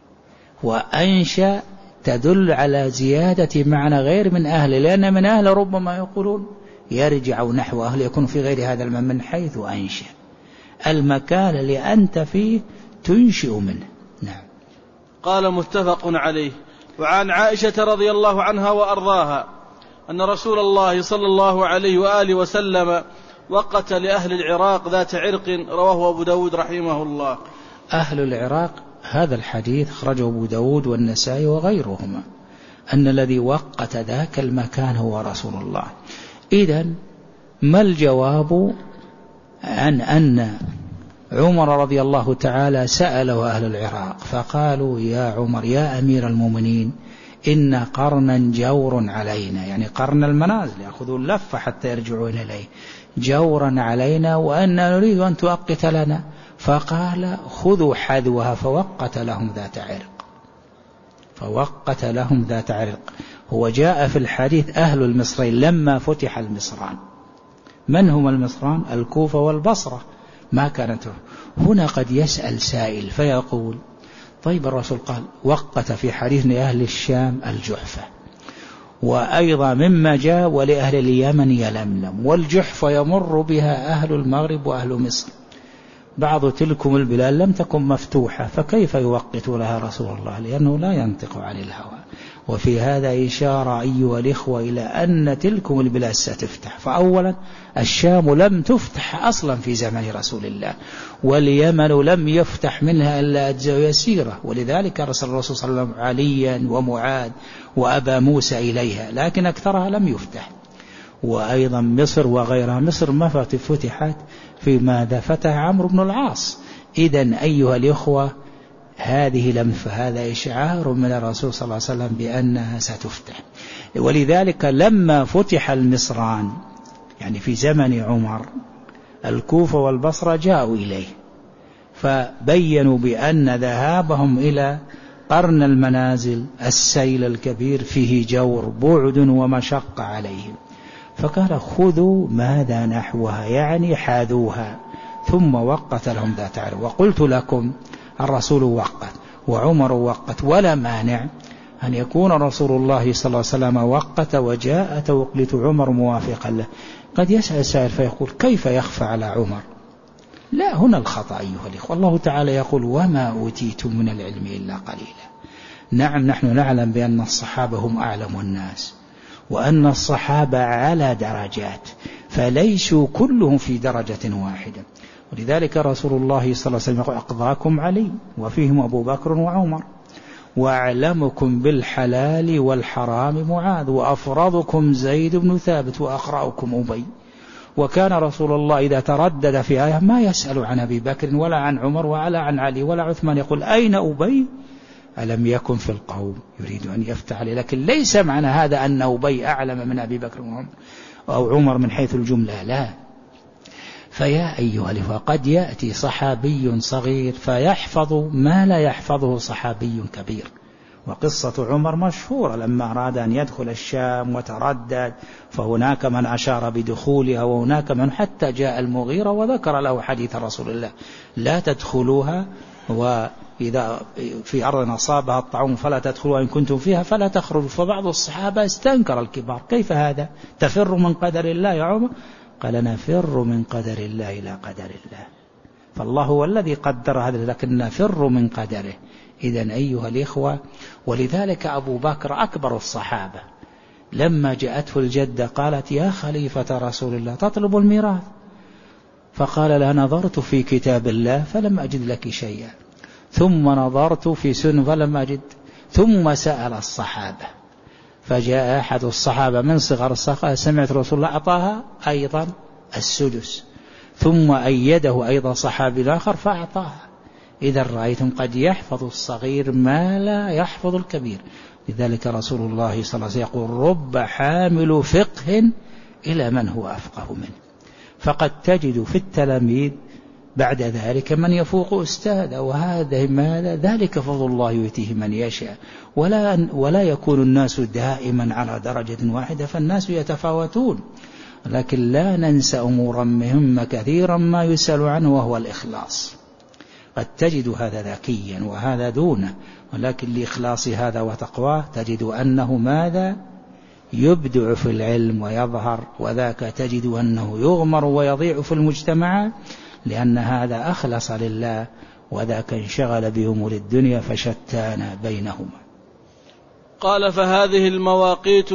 وأنشأ تدل على زيادة معنى غير من أهل، لأن من أهل ربما يقولون يرجع نحو أهل، يكون في غير هذا المعنى. من حيث أنشأ المكان اللي أنت فيه تنشئ منه. نعم. قال متفق عليه. وعن عائشة رضي الله عنها وأرضاها أن رسول الله صلى الله عليه وآله وسلم وقت لأهل العراق ذات عرق، رواه أبو داود رحمه الله. أهل العراق هذا الحديث خرجه أبو داود والنسائي وغيرهما، أن الذي وقت ذاك المكان هو رسول الله. إذن ما الجواب عن أن عمر رضي الله تعالى سأله أهل العراق فقالوا يا عمر يا أمير المؤمنين إن قرنا جور علينا، يعني قرن المنازل يأخذوا اللفة حتى يرجعون إليه، جورا علينا وأننا نريد أن تؤقت لنا. فقال خذوا حذوها، فوقت لهم ذات عرق، فوقت لهم ذات عرق. هو جاء في الحديث أهل المصرين لما فتح المصران. من هم المصران؟ الكوفة والبصرة. ما كانت. هنا قد يسأل سائل فيقول طيب الرسول قال وقت في حديث لأهل الشام الجحفة، وأيضا مما جاء ولأهل اليمن يلملم، والجحفة يمر بها أهل المغرب وأهل مصر، بعض تلكم البلاد لم تكن مفتوحة، فكيف يوقت لها رسول الله؟ لأنه لا ينطق عن الهوى. وفي هذا إشارة أيها الإخوة إلى أن تلكم البلاد ستفتح. فأولا الشام لم تفتح أصلا في زمن رسول الله، واليمن لم يفتح منها إلا أجزاء يسيرة، ولذلك أرسل الرسول صلى الله عليه وسلم عليا ومعاذ وأبا موسى إليها، لكن أكثرها لم يفتح. وأيضا مصر وغيرها، مصر ما فتحت في ماذا؟ فتح عمرو بن العاص. إذن أيها الإخوة هذه لم فهذا إشعار من الرسول صلى الله عليه وسلم بأنها ستفتح. ولذلك لما فتح المصران يعني في زمن عمر، الكوفة والبصرة جاءوا إليه فبينوا بأن ذهابهم إلى قرن المنازل السيل الكبير فيه جور بعد ومشقة عليهم، فقال خذوا ماذا نحوها يعني حاذوها، ثم وقت لهم ذات عرض. وقلت لكم الرسول وقت وعمر وقت، ولا مانع أن يكون رسول الله صلى الله عليه وسلم وقت وجاء توقيت عمر موافقا له. قد يسأل سائل فيقول كيف يخفى على عمر؟ لا، هنا الخطأ أيها الإخوة. الله تعالى يقول وما أوتيتم من العلم إلا قليلا. نعم نحن نعلم بأن الصحابة هم أعلم الناس، وأن الصحابة على درجات، فليسوا كلهم في درجة واحدة. ولذلك رسول الله صلى الله عليه وسلم يقول أقضاكم علي، وفيهم أبو بكر وعمر، وأعلمكم بالحلال والحرام معاذ، وأفرضكم زيد بن ثابت، وأقرأكم أبي. وكان رسول الله إذا تردد في آية ما يسأل عن أبي بكر ولا عن عمر ولا عن علي ولا عثمان، يقول أين أبي؟ ألم يكن في القوم يريد أن يفتح عليه. لكن ليس معنى هذا أن أبي أعلم من أبي بكر وعمر أو عمر من حيث الجملة، لا. فيا أيها الإخوة قد يأتي صحابي صغير فيحفظ ما لا يحفظه صحابي كبير. وقصة عمر مشهورة، لما أراد أن يدخل الشام وتردد فهناك من أشار بدخولها، وهناك من حتى جاء المغيرة وذكر له حديث رسول الله لا تدخلوها، وإذا في أرض أصابها الطاعون فلا تدخلوا، إن كنتم فيها فلا تخرجوا. فبعض الصحابة استنكر الكبار، كيف هذا؟ تفر من قدر الله يا عمر؟ قال نفر من قدر الله إلى قدر الله، فالله هو الذي قدر هذا، لكن نفر من قدره. إذن أيها الإخوة، ولذلك أبو بكر أكبر الصحابة لما جاءته الجدة قالت يا خليفة رسول الله تطلب الميراث، فقال لها نظرت في كتاب الله فلم أجد لك شيئا، ثم نظرت في سنة فلم أجد، ثم سأل الصحابة، فجاء أحد الصحابة من صغر الصحابة سمعت رسول الله أعطاها أيضا السدس، ثم أيده أيضا صحابي آخر فأعطاها. إذا رأيتم قد يحفظ الصغير ما لا يحفظ الكبير. لذلك رسول الله صلى الله عليه وسلم يقول رب حامل فقه إلى من هو أفقه منه. فقد تجد في التلاميذ بعد ذلك من يفوق أستاذ، وهذا ماذا؟ ذلك فضل الله يؤتيه من يشاء، ولا, ولا يكون الناس دائما على درجة واحدة، فالناس يتفاوتون. لكن لا ننسى أمورا مهمة كثيرا ما يسأل عنه وهو الإخلاص. قد تجد هذا ذكيا وهذا دونه، ولكن لإخلاص هذا وتقواه تجد أنه ماذا؟ يبدع في العلم ويظهر، وذاك تجد أنه يغمر ويضيع في المجتمع، لأن هذا أخلص لله وذاك انشغل بأمور الدنيا فشتان بينهما. قال فهذه المواقيت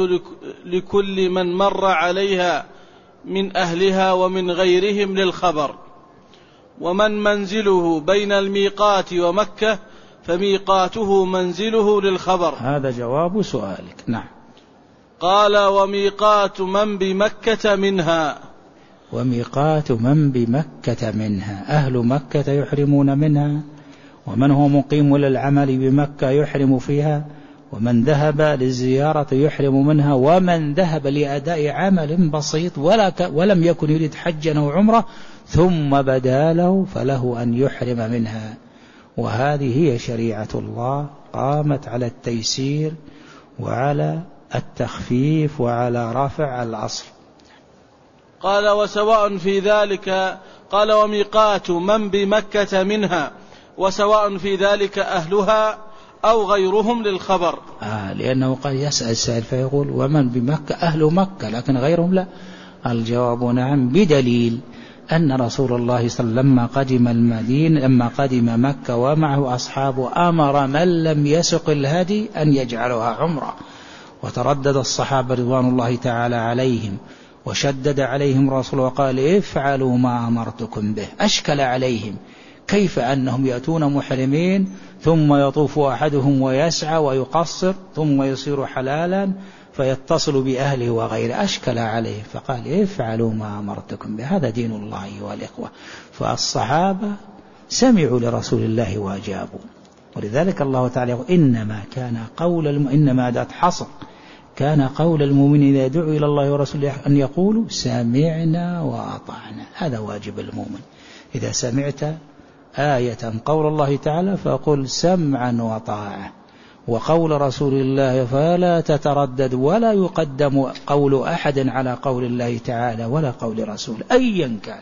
لكل من مر عليها من أهلها ومن غيرهم للخبر، ومن منزله بين الميقات ومكة فميقاته منزله للخبر. هذا جواب سؤالك. نعم. قال وميقات من بمكة منها. وميقات من بمكة منها، أهل مكة يحرمون منها، ومن هو مقيم للعمل بمكة يحرم فيها، ومن ذهب للزيارة يحرم منها، ومن ذهب لأداء عمل بسيط ولا ولم يكن يريد حجا أو عمرة ثم بدا له فله أن يحرم منها. وهذه هي شريعة الله، قامت على التيسير وعلى التخفيف وعلى رفع الأصل. قال وسواء في ذلك قال وميقات من بمكة منها وسواء في ذلك أهلها أو غيرهم للخبر. آه لأنه قد يسأل سائل فيقول ومن بمكة أهل مكة لكن غيرهم لا. الجواب نعم، بدليل أن رسول الله صلى الله عليه وسلم لما قدم المدينة لما قدم مكة ومعه أصحابه أمر من لم يسق الهدي أن يجعلها عمرة، وتردد الصحابة رضوان الله تعالى عليهم وشدد عليهم رسول وقال افعلوا ما أمرتكم به. أشكل عليهم كيف أنهم يأتون محرمين ثم يطوف أحدهم ويسعى ويقصر ثم يصير حلالا فيتصل بأهله وغيره، أشكل عليه فقال افعلوا ما أمرتكم به، هذا دين الله أيها الإخوة. فالصحابة سمعوا لرسول الله وأجابوا، ولذلك الله تعالى يقول إنما كان قول الم... إنما أداة حصر كان قول المؤمن إذا دعوا إلى الله ورسوله أن يقولوا سمعنا وأطعنا، هذا واجب المؤمن. إذا سمعت آية قول الله تعالى فقل سمعا وطاعة، وقول رسول الله فلا تتردد ولا يقدم قول أحد على قول الله تعالى ولا قول رسول أيا كان،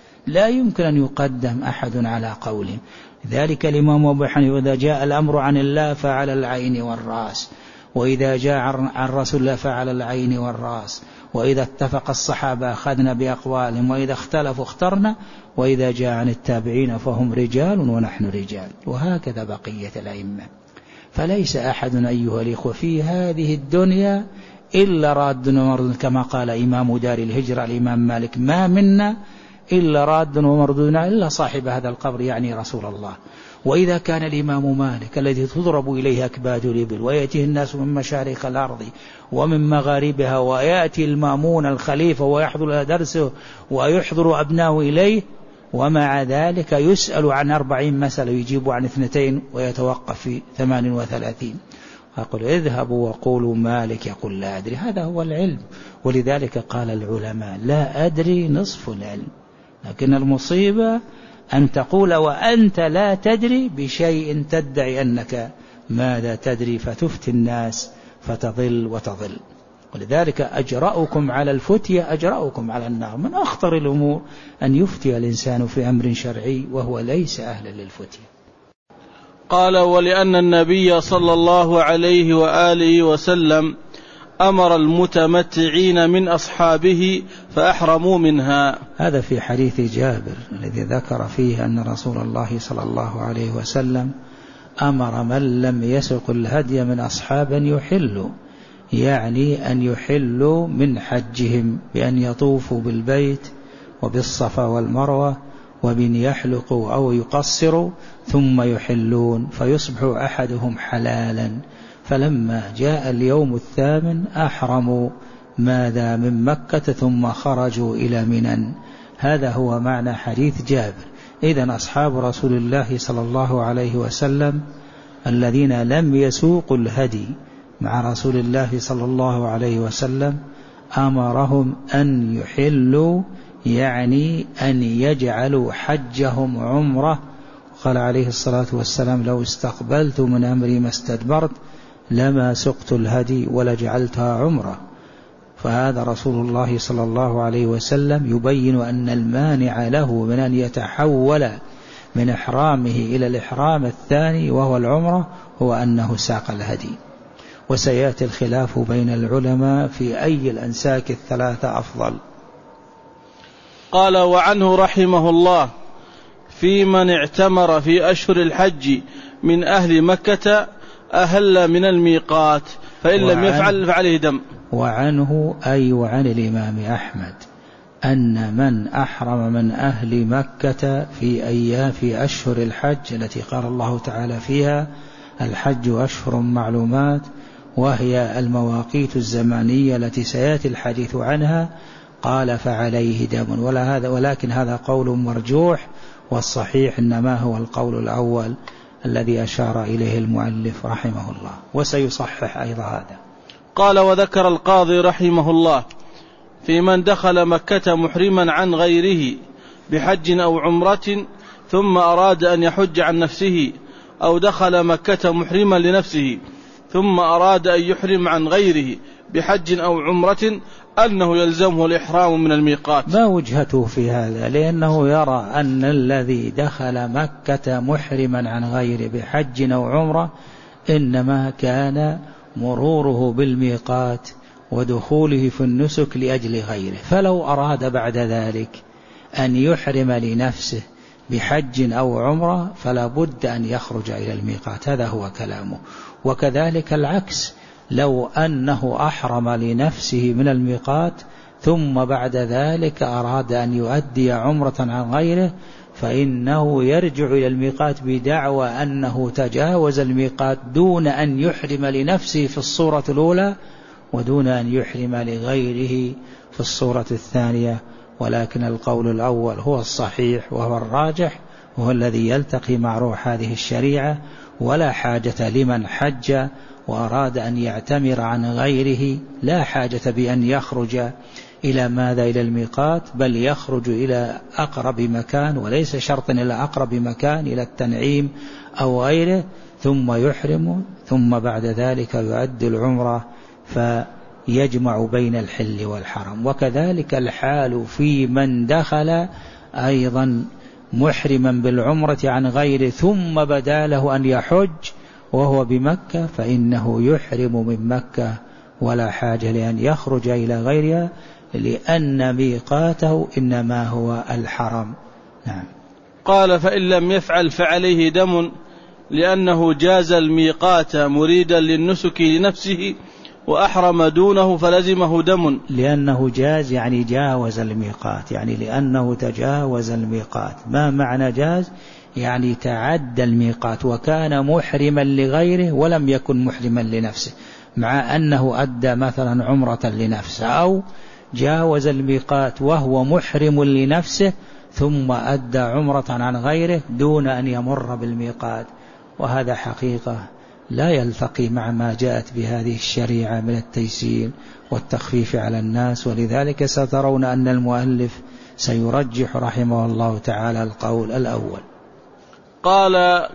لا يمكن أن يقدم أحد على قوله. ذلك الإمام أبو حنيفة إذا جاء الأمر عن الله فعلى العين والرأس، وإذا جاء عن رسول الله فعلى العين والرأس، وإذا اتفق الصحابة أخذنا بأقوالهم، وإذا اختلفوا اخترنا، وإذا جاء عن التابعين فهم رجال ونحن رجال، وهكذا بقية الأئمة. فليس أحد أيها الإخوة في هذه الدنيا إلا راد ومردود، كما قال إمام دار الهجرة الإمام مالك ما منا إلا راد ومردودنا إلا صاحب هذا القبر، يعني رسول الله. وإذا كان الإمام مالك الذي تضرب إليه أكباد الإبل ويأتيه الناس من مشارق الأرض ومن مغاربها، ويأتي المأمون الخليفة ويحضر درسه ويحضر أبناه إليه، ومع ذلك يسأل عن أربعين مسألة يجيب عن اثنتين ويتوقف في ثمان وثلاثين. أقول اذهبوا وقولوا مالك يقول لا أدري، هذا هو العلم. ولذلك قال العلماء لا أدري نصف العلم، لكن المصيبة أن تقول وأنت لا تدري بشيء تدعي أنك ماذا تدري فتفتي الناس فتضل وتضل. ولذلك أجرأكم على الفتية أجرأكم على النار. من أخطر الأمور أن يفتي الإنسان في أمر شرعي وهو ليس أهلا للفتية. قال ولأن النبي صلى الله عليه وآله وسلم أمر المتمتعين من أصحابه فأحرموا منها. هذا في حديث جابر الذي ذكر فيه أن رسول الله صلى الله عليه وسلم أمر من لم يسق الهدي من أصحاب يحلوا، يعني أن يحلوا من حجهم بأن يطوفوا بالبيت وبالصفا والمروة وبأن يحلقوا أو يقصروا ثم يحلون فيصبح أحدهم حلالا. فلما جاء اليوم الثامن أحرموا ماذا من مكة ثم خرجوا إلى منى. هذا هو معنى حديث جابر. إذن أصحاب رسول الله صلى الله عليه وسلم الذين لم يسوقوا الهدي مع رسول الله صلى الله عليه وسلم أمرهم أن يحلوا، يعني أن يجعلوا حجهم عمرة. قال عليه الصلاة والسلام لو استقبلت من أمري ما استدبرت لما سقت الهدي ولجعلتها عمرة. فهذا رسول الله صلى الله عليه وسلم يبين أن المانع له من أن يتحول من إحرامه إلى الإحرام الثاني وهو العمرة هو أنه ساق الهدي. وسيأتي الخلاف بين العلماء في أي الأنساك الثلاثة أفضل. قال وعنه رحمه الله في من اعتمر في أشهر الحج من أهل مكة أهل من الميقات فإن لم يفعل فعليه دم. وعنه أي وعن الإمام أحمد أن من أحرم من أهل مكة في أيام في أشهر الحج التي قال الله تعالى فيها الحج أشهر معلومات، وهي المواقيت الزمانية التي سيأتي الحديث عنها، قال فعليه دم. ولا هذا ولكن هذا قول مرجوح، والصحيح إنما هو القول الأول الذي أشار إليه المؤلف رحمه الله، وسيصحح أيضا هذا. قال وذكر القاضي رحمه الله في من دخل مكة محرما عن غيره بحج أو عمرة ثم أراد أن يحج عن نفسه، أو دخل مكة محرما لنفسه ثم أراد أن يحرم عن غيره بحج أو عمرة، أنه يلزمه الإحرام من الميقات؟ ما وجهته في هذا؟ لأنه يرى أن الذي دخل مكة محرما عن غيره بحج أو عمرة إنما كان مروره بالميقات ودخوله في النسك لأجل غيره، فلو أراد بعد ذلك أن يحرم لنفسه بحج أو عمرة فلا بد أن يخرج إلى الميقات. هذا هو كلامه. وكذلك العكس، لو أنه أحرم لنفسه من الميقات ثم بعد ذلك أراد أن يؤدي عمرة عن غيره فإنه يرجع إلى الميقات بدعوى أنه تجاوز الميقات دون أن يحرم لنفسه في الصورة الأولى ودون أن يحرم لغيره في الصورة الثانية. ولكن القول الأول هو الصحيح وهو الراجح، وهو الذي يلتقي مع روح هذه الشريعة، ولا حاجة لمن حج وأراد أن يعتمر عن غيره، لا حاجة بأن يخرج إلى ماذا؟ إلى الميقات، بل يخرج إلى أقرب مكان، وليس شرطا إلى أقرب مكان، إلى التنعيم أو غيره، ثم يحرم، ثم بعد ذلك يؤدي العمرة فيجمع بين الحل والحرم. وكذلك الحال في من دخل أيضا محرما بالعمرة عن غيره ثم بدا له أن يحج وهو بمكة فإنه يحرم من مكة ولا حاجة لأن يخرج إلى غيرها، لأن ميقاته إنما هو الحرم. نعم. قال: فإن لم يفعل فعليه دم، لأنه جاز الميقات مريدا للنسك لنفسه وأحرم دونه فلزمه دم. لأنه جاز يعني جاوز الميقات، يعني لأنه تجاوز الميقات. ما معنى جاز؟ يعني تعدى الميقات وكان محرما لغيره ولم يكن محرما لنفسه، مع أنه أدى مثلا عمرة لنفسه، أو جاوز الميقات وهو محرم لنفسه ثم أدى عمرة عن غيره دون أن يمر بالميقات. وهذا حقيقة لا يلتقي مع ما جاءت بهذه الشريعة من التيسير والتخفيف على الناس. ولذلك سترون أن المؤلف سيرجح رحمه الله تعالى القول الأول. قال: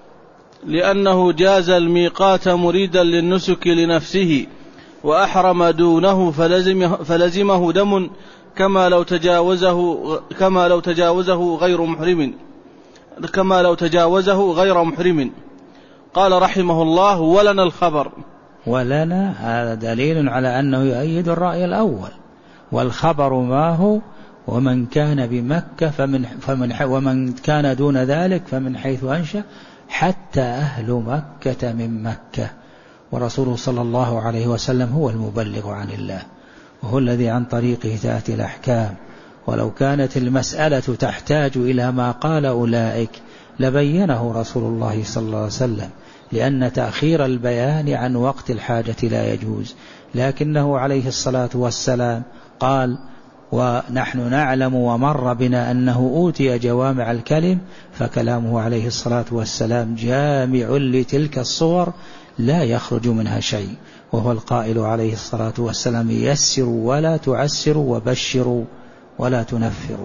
لأنه جاز الميقات مريدا للنسك لنفسه وأحرم دونه فلزمه, فلزمه دم كما لو تجاوزه كما لو تجاوزه غير محرم كما لو تجاوزه غير محرم. قال رحمه الله: ولنا الخبر. ولنا هذا دليل على أنه يؤيد الرأي الأول. والخبر ما هو؟ ومن كان بمكة فمن, فمن ومن كان دون ذلك فمن حيث أنشأ حتى أهل مكة من مكة. ورسوله صلى الله عليه وسلم هو المبلغ عن الله، وهو الذي عن طريقه تأتي الأحكام. ولو كانت المسألة تحتاج إلى ما قال أولئك لبينه رسول الله صلى الله عليه وسلم، لأن تأخير البيان عن وقت الحاجة لا يجوز. لكنه عليه الصلاة والسلام قال: ونحن نعلم ومر بنا أنه أوتي جوامع الكلم، فكلامه عليه الصلاة والسلام جامع لتلك الصور لا يخرج منها شيء. وهو القائل عليه الصلاة والسلام: يسروا ولا تعسروا وبشروا ولا تنفروا.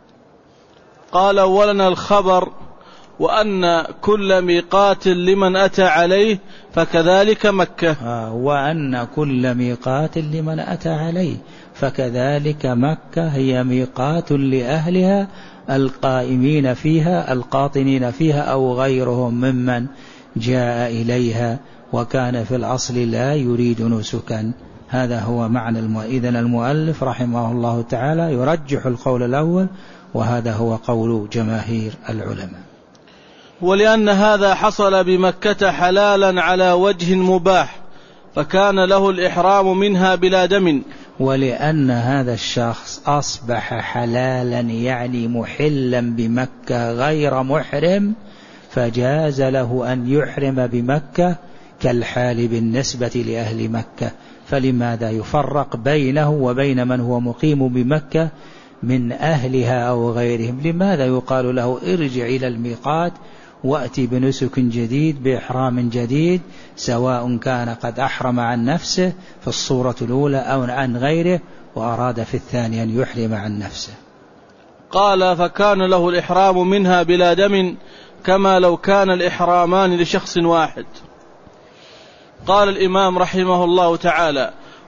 قال: ولنا الخبر وأن كل ميقات لمن أتى عليه فكذلك مكة. آه وأن كل ميقات لمن أتى عليه فكذلك مكة هي ميقات لأهلها القائمين فيها القاطنين فيها أو غيرهم ممن جاء إليها وكان في الأصل لا يريد نسكا. هذا هو معنى المؤلف. إذن المؤلف رحمه الله تعالى يرجح القول الأول، وهذا هو قول جماهير العلماء. ولأن هذا حصل بمكة حلالا على وجه مباح فكان له الإحرام منها بلا دم. ولأن هذا الشخص أصبح حلالا يعني محلا بمكة غير محرم، فجاز له أن يحرم بمكة كالحال بالنسبة لأهل مكة. فلماذا يفرق بينه وبين من هو مقيم بمكة من أهلها أو غيرهم؟ لماذا يقال له ارجع إلى الميقات وأتي بنسك جديد بإحرام جديد، سواء كان قد أحرم عن نفسه في الصورة الأولى أو عن غيره وأراد في الثانية أن يحرم عن نفسه؟ قال: فكان له الإحرام منها بلا دم كما لو كان الإحرامان لشخص واحد. قال الإمام رحمه الله تعالى: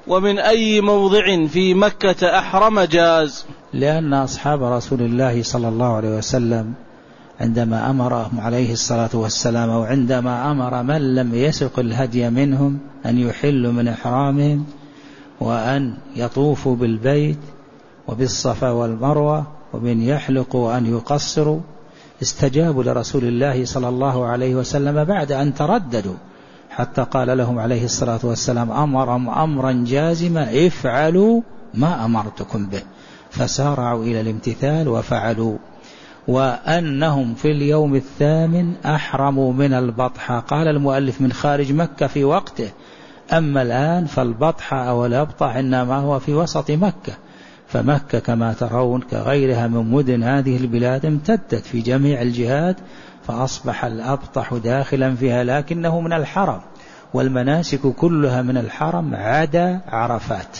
ومن أي موضع في مكة أحرم جاز؟ لأن أصحاب رسول الله صلى الله عليه وسلم عندما أمرهم عليه الصلاة والسلام أو عندما أمر من لم يسق الهدي منهم أن يحلوا من إحرامهم وأن يطوفوا بالبيت وبالصفا والمروة وبأن يحلقوا وأن يقصروا، استجابوا لرسول الله صلى الله عليه وسلم بعد أن ترددوا، حتى قال لهم عليه الصلاة والسلام أمرهم أمرا جازما افعلوا ما أمرتكم به، فسارعوا إلى الامتثال وفعلوا. وأنهم في اليوم الثامن أحرموا من البطحة، قال المؤلف من خارج مكة في وقته، أما الآن فالبطحة أو الأبطح إنما هو في وسط مكة، فمكة كما ترون كغيرها من مدن هذه البلاد امتدت في جميع الجهات، فأصبح الأبطح داخلا فيها لكنه من الحرم، والمناسك كلها من الحرم عدا عرفات.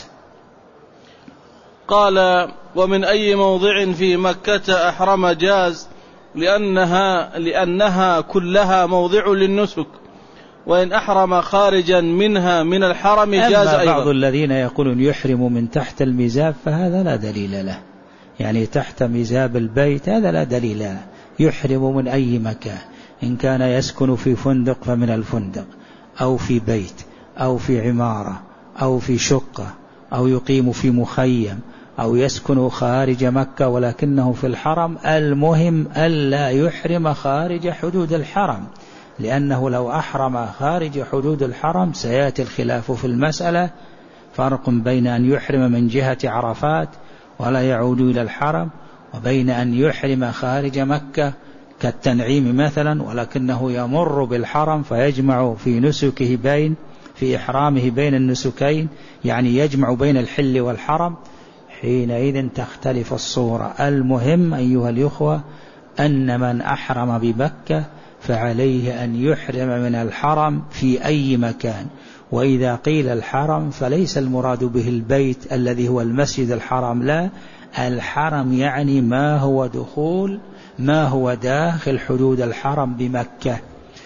قال ومن أي موضع في مكة أحرم جاز؟ لأنها, لأنها كلها موضع للنسك، وإن أحرم خارجا منها من الحرم جاز أيضا. بعض الذين يقولون يحرم من تحت المزاب فهذا لا دليل له، يعني تحت مزاب البيت هذا لا دليل له، يحرم من أي مكان، إن كان يسكن في فندق فمن الفندق أو في بيت أو في عمارة أو في شقة أو يقيم في مخيم أو يسكن خارج مكة ولكنه في الحرم، المهم ألا يحرم خارج حدود الحرم، لأنه لو أحرم خارج حدود الحرم سيأتي الخلاف في المسألة، فرق بين أن يحرم من جهة عرفات ولا يعود إلى الحرم، وبين أن يحرم خارج مكة كالتنعيم مثلا ولكنه يمر بالحرم فيجمع في نسكه بين في إحرامه بين النسكين، يعني يجمع بين الحل والحرم، حينئذ تختلف الصورة. المهم أيها الأخوة أن من أحرم بمكة فعليه أن يحرم من الحرم في أي مكان، وإذا قيل الحرم فليس المراد به البيت الذي هو المسجد الحرام، لا، الحرم يعني ما هو دخول ما هو داخل حدود الحرم بمكة.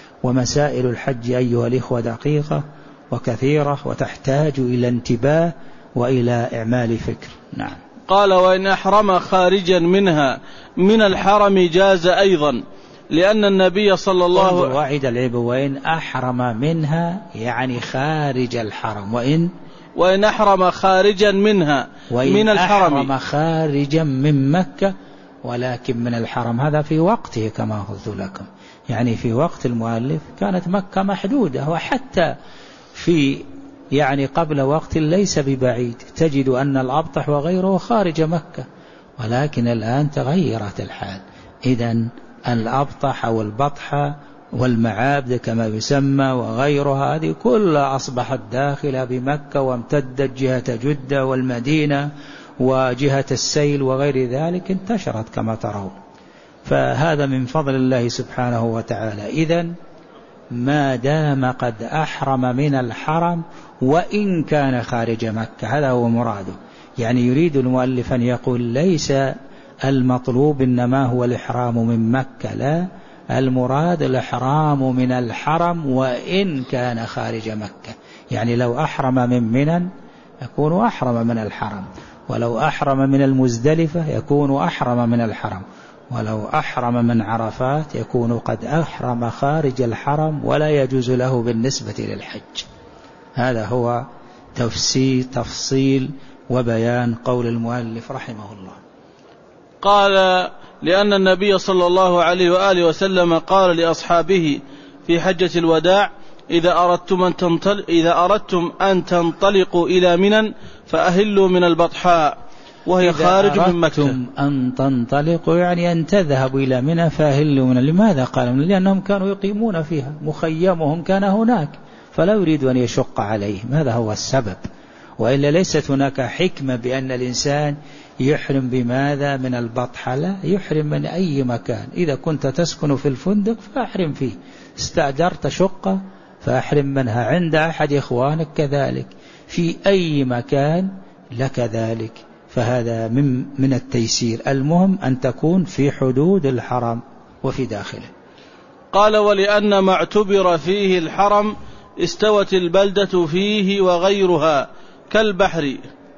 ومسائل الحج أيها الإخوة دقيقة وكثيرة وتحتاج إلى انتباه وإلى إعمال فكر. نعم. قال وإن أحرم خارجا منها من الحرم جاز أيضا، لأن النبي صلى الله عليه وسلم وعد العيب وإن أحرم منها يعني خارج الحرم، وإن وإن أحرم خارجا منها من الحرم، أحرم خارجا من مكة ولكن من الحرم، هذا في وقته كما قلت لكم، يعني في وقت المؤلف كانت مكة محدودة، وحتى في يعني قبل وقت ليس ببعيد تجد أن الأبطح وغيره خارج مكة، ولكن الآن تغيرت الحال. إذن الأبطح أو البطحة والمعابد كما يسمى وغيرها هذه كلها أصبحت داخلة بمكة وامتدت جهة جدة والمدينة وجهة السيل وغير ذلك، انتشرت كما ترون، فهذا من فضل الله سبحانه وتعالى. إذن ما دام قد أحرم من الحرم وإن كان خارج مكة، هذا هو مراده، يعني يريد المؤلف أن يقول ليس المطلوب إنما هو الإحرام من مكة، لا، المراد الإحرام من الحرم وإن كان خارج مكة، يعني لو أحرم من منى يكون أحرم من الحرم، ولو أحرم من المزدلفة يكون أحرم من الحرم، ولو أحرم من عرفات يكون قد أحرم خارج الحرم ولا يجوز له بالنسبة للحج. هذا هو تفسير تفصيل وبيان قول المؤلف رحمه الله. قال لأن النبي صلى الله عليه وآله وسلم قال لأصحابه في حجة الوداع إذا أردتم أن, تنطل إذا أردتم أن تنطلقوا إلى منى فأهلوا من البطحاء وهي خارج من مكة. أن تنطلقوا يعني أن تذهبوا إلى منى فأهلوا منى. لماذا قالوا؟ لأنهم كانوا يقيمون فيها، مخيمهم كان هناك، فلا يريد أن يشق عليهم، هذا هو السبب، وإلا ليست هناك حكمة بأن الإنسان يحرم بماذا من البطحة، لا، يحرم من أي مكان، إذا كنت تسكن في الفندق فأحرم فيه، استأجرت شقة فأحرم منها، عند أحد إخوانك كذلك، في أي مكان لك ذلك، فهذا من, من التيسير. المهم أن تكون في حدود الحرم وفي داخله. قال ولأن ما اعتبر فيه الحرم استوت البلدة فيه وغيرها كالبحر.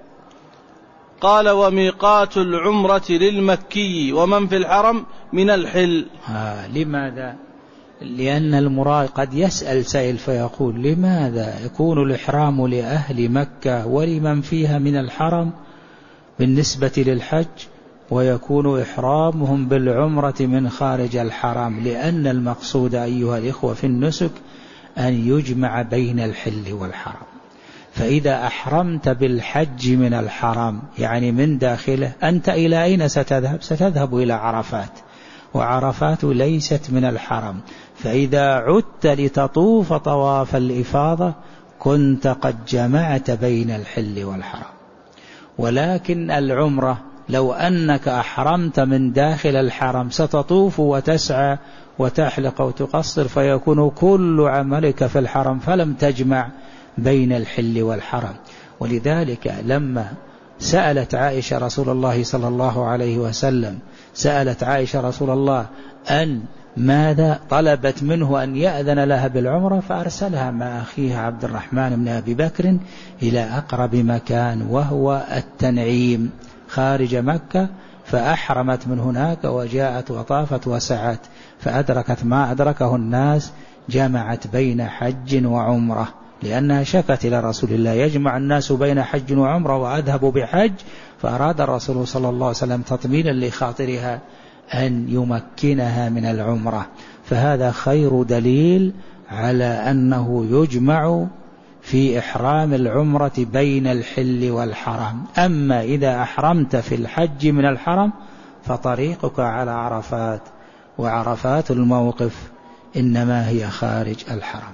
قال وميقات العمرة للمكي ومن في الحرم من الحل. آه لماذا؟ لأن المراد قد يسأل سائل فيقول لماذا يكون الإحرام لأهل مكة ولمن فيها من الحرم بالنسبة للحج ويكون إحرامهم بالعمرة من خارج الحرم؟ لأن المقصود أيها الإخوة في النسك أن يجمع بين الحل والحرم. فإذا أحرمت بالحج من الحرم يعني من داخله، أنت إلى أين ستذهب؟ ستذهب إلى عرفات، وعرفات ليست من الحرم. فإذا عدت لتطوف طواف الإفاضة كنت قد جمعت بين الحل والحرم. ولكن العمرة لو أنك أحرمت من داخل الحرم ستطوف وتسعى وتحلق وتقصر، فيكون كل عملك في الحرم فلم تجمع بين الحل والحرم. ولذلك لما سألت عائشة رسول الله صلى الله عليه وسلم سألت عائشة رسول الله أن ماذا طلبت منه أن يأذن لها بالعمرة، فأرسلها مع أخيها عبد الرحمن بن أبي بكر إلى أقرب مكان وهو التنعيم خارج مكة، فأحرمت من هناك وجاءت وطافت وسعت فأدركت ما أدركه الناس، جمعت بين حج وعمرة، لأنها شكت إلى رسول الله يجمع الناس بين حج وعمرة وأذهب بحج، فأراد الرسول صلى الله عليه وسلم تطمينا لخاطرها أن يمكنها من العمرة. فهذا خير دليل على أنه يجمع في إحرام العمرة بين الحل والحرم. أما إذا أحرمت في الحج من الحرم فطريقك على عرفات، وعرفات الموقف إنما هي خارج الحرم.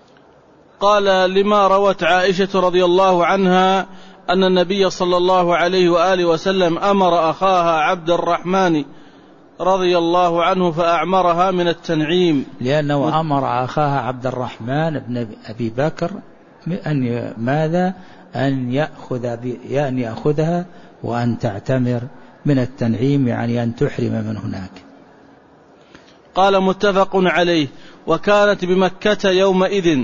قال لما روت عائشة رضي الله عنها أن النبي صلى الله عليه وآله وسلم أمر أخاها عبد الرحمن رضي الله عنه فأعمرها من التنعيم، لأنه أمر أخاها عبد الرحمن بن أبي بكر أن ماذا أن يأخذ أن يأخذها وأن تعتمر من التنعيم، يعني أن تحرم من هناك. قال متفق عليه. وكانت بمكة يومئذ.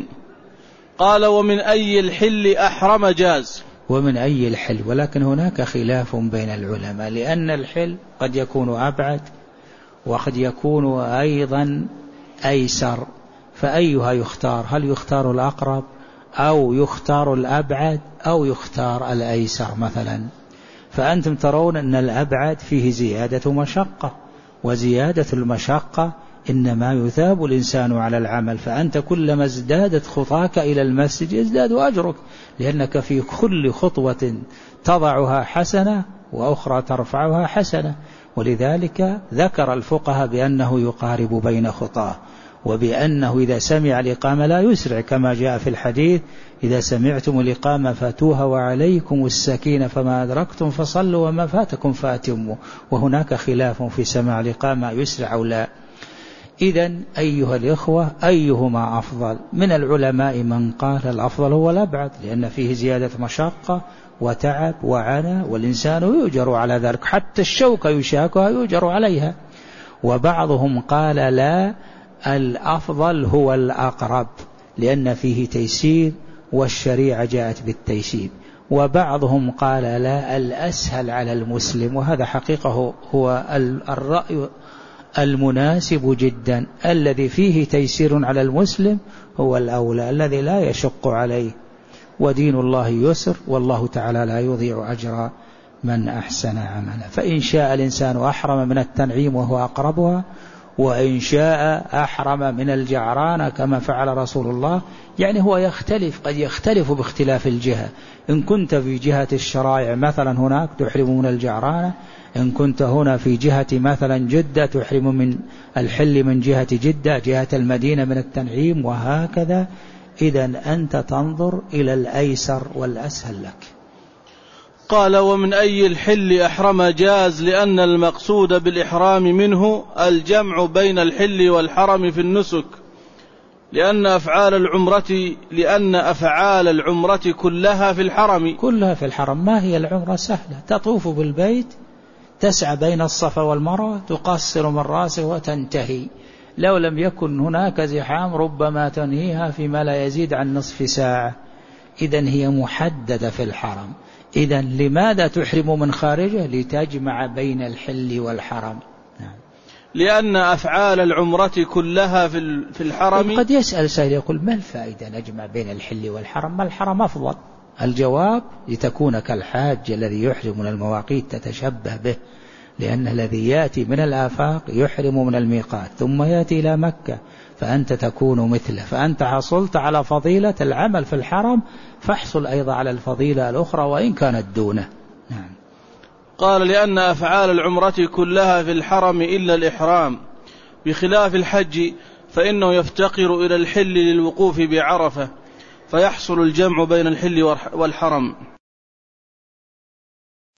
قال ومن أي الحل أحرم جاز؟ ومن أي الحل، ولكن هناك خلاف بين العلماء، لأن الحل قد يكون أبعد وقد يكون أيضا أيسر، فأيها يختار؟ هل يختار الأقرب أو يختار الأبعد أو يختار الأيسر مثلا؟ فأنتم ترون أن الأبعد فيه زيادة مشقة، وزيادة المشقة إنما يثاب الإنسان على العمل، فأنت كلما ازدادت خطاك إلى المسجد يزداد أجرك، لأنك في كل خطوة تضعها حسنة وأخرى ترفعها حسنة. ولذلك ذكر الفقهاء بأنه يقارب بين خطاه، وبأنه إذا سمع الإقامة لا يسرع، كما جاء في الحديث إذا سمعتم الإقامة فاتوها وعليكم السكينة فما أدركتم فصلوا وما فاتكم فاتموا. وهناك خلاف في سماع الإقامة يسرع أو لا. إذن أيها الإخوة أيهما أفضل؟ من العلماء من قال الأفضل هو الأبعد، لأن فيه زيادة مشقة وتعب وعنى، والإنسان يؤجر على ذلك، حتى الشوكة يشاكها يؤجر عليها. وبعضهم قال لا، الأفضل هو الأقرب، لأن فيه تيسير والشريعة جاءت بالتيسير. وبعضهم قال لا، الأسهل على المسلم، وهذا حقيقة هو الرأي المناسب جدا، الذي فيه تيسير على المسلم هو الأولى، الذي لا يشق عليه. ودين الله يسر، والله تعالى لا يضيع أجر من أحسن عملا. فإن شاء الإنسان أحرم من التنعيم وهو أقربها، وإن شاء أحرم من الجعرانة كما فعل رسول الله. يعني هو يختلف، قد يختلف باختلاف الجهة. إن كنت في جهة الشرائع مثلا هناك تحرم من الجعرانة، إن كنت هنا في جهة مثلا جدة تحرم من الحل من جهة جدة، جهة المدينة من التنعيم، وهكذا. إذن أنت تنظر إلى الأيسر والأسهل لك. قال ومن أي الحل أحرم جاز، لأن المقصود بالإحرام منه الجمع بين الحل والحرم في النسك، لأن أفعال العمرة لأن أفعال العمرة كلها في الحرم. كلها في الحرم. ما هي العمرة؟ سهلة، تطوف بالبيت، تسعى بين الصفا والمروة، تقصر من رأسه وتنتهي. لو لم يكن هناك زحام ربما تنهيها فيما لا يزيد عن نصف ساعة. إذن هي محددة في الحرم. إذن لماذا تحرم من خارجه؟ لتجمع بين الحل والحرم. نعم. لأن أفعال العمرة كلها في الحرم. قد يسأل سائل يقول ما الفائدة نجمع بين الحل والحرم؟ ما الحرم أفضل؟ الجواب لتكون كالحاج الذي يحرم من المواقيت تتشبه به، لأن الذي يأتي من الآفاق يحرم من الميقات ثم يأتي إلى مكة، فأنت تكون مثله، فأنت حصلت على فضيلة العمل في الحرم، فاحصل أيضا على الفضيلة الأخرى وإن كانت دونه. نعم. قال لأن أفعال العمرة كلها في الحرم إلا الإحرام، بخلاف الحج فإنه يفتقر إلى الحل للوقوف بعرفة، فيحصل الجمع بين الحل والحرم.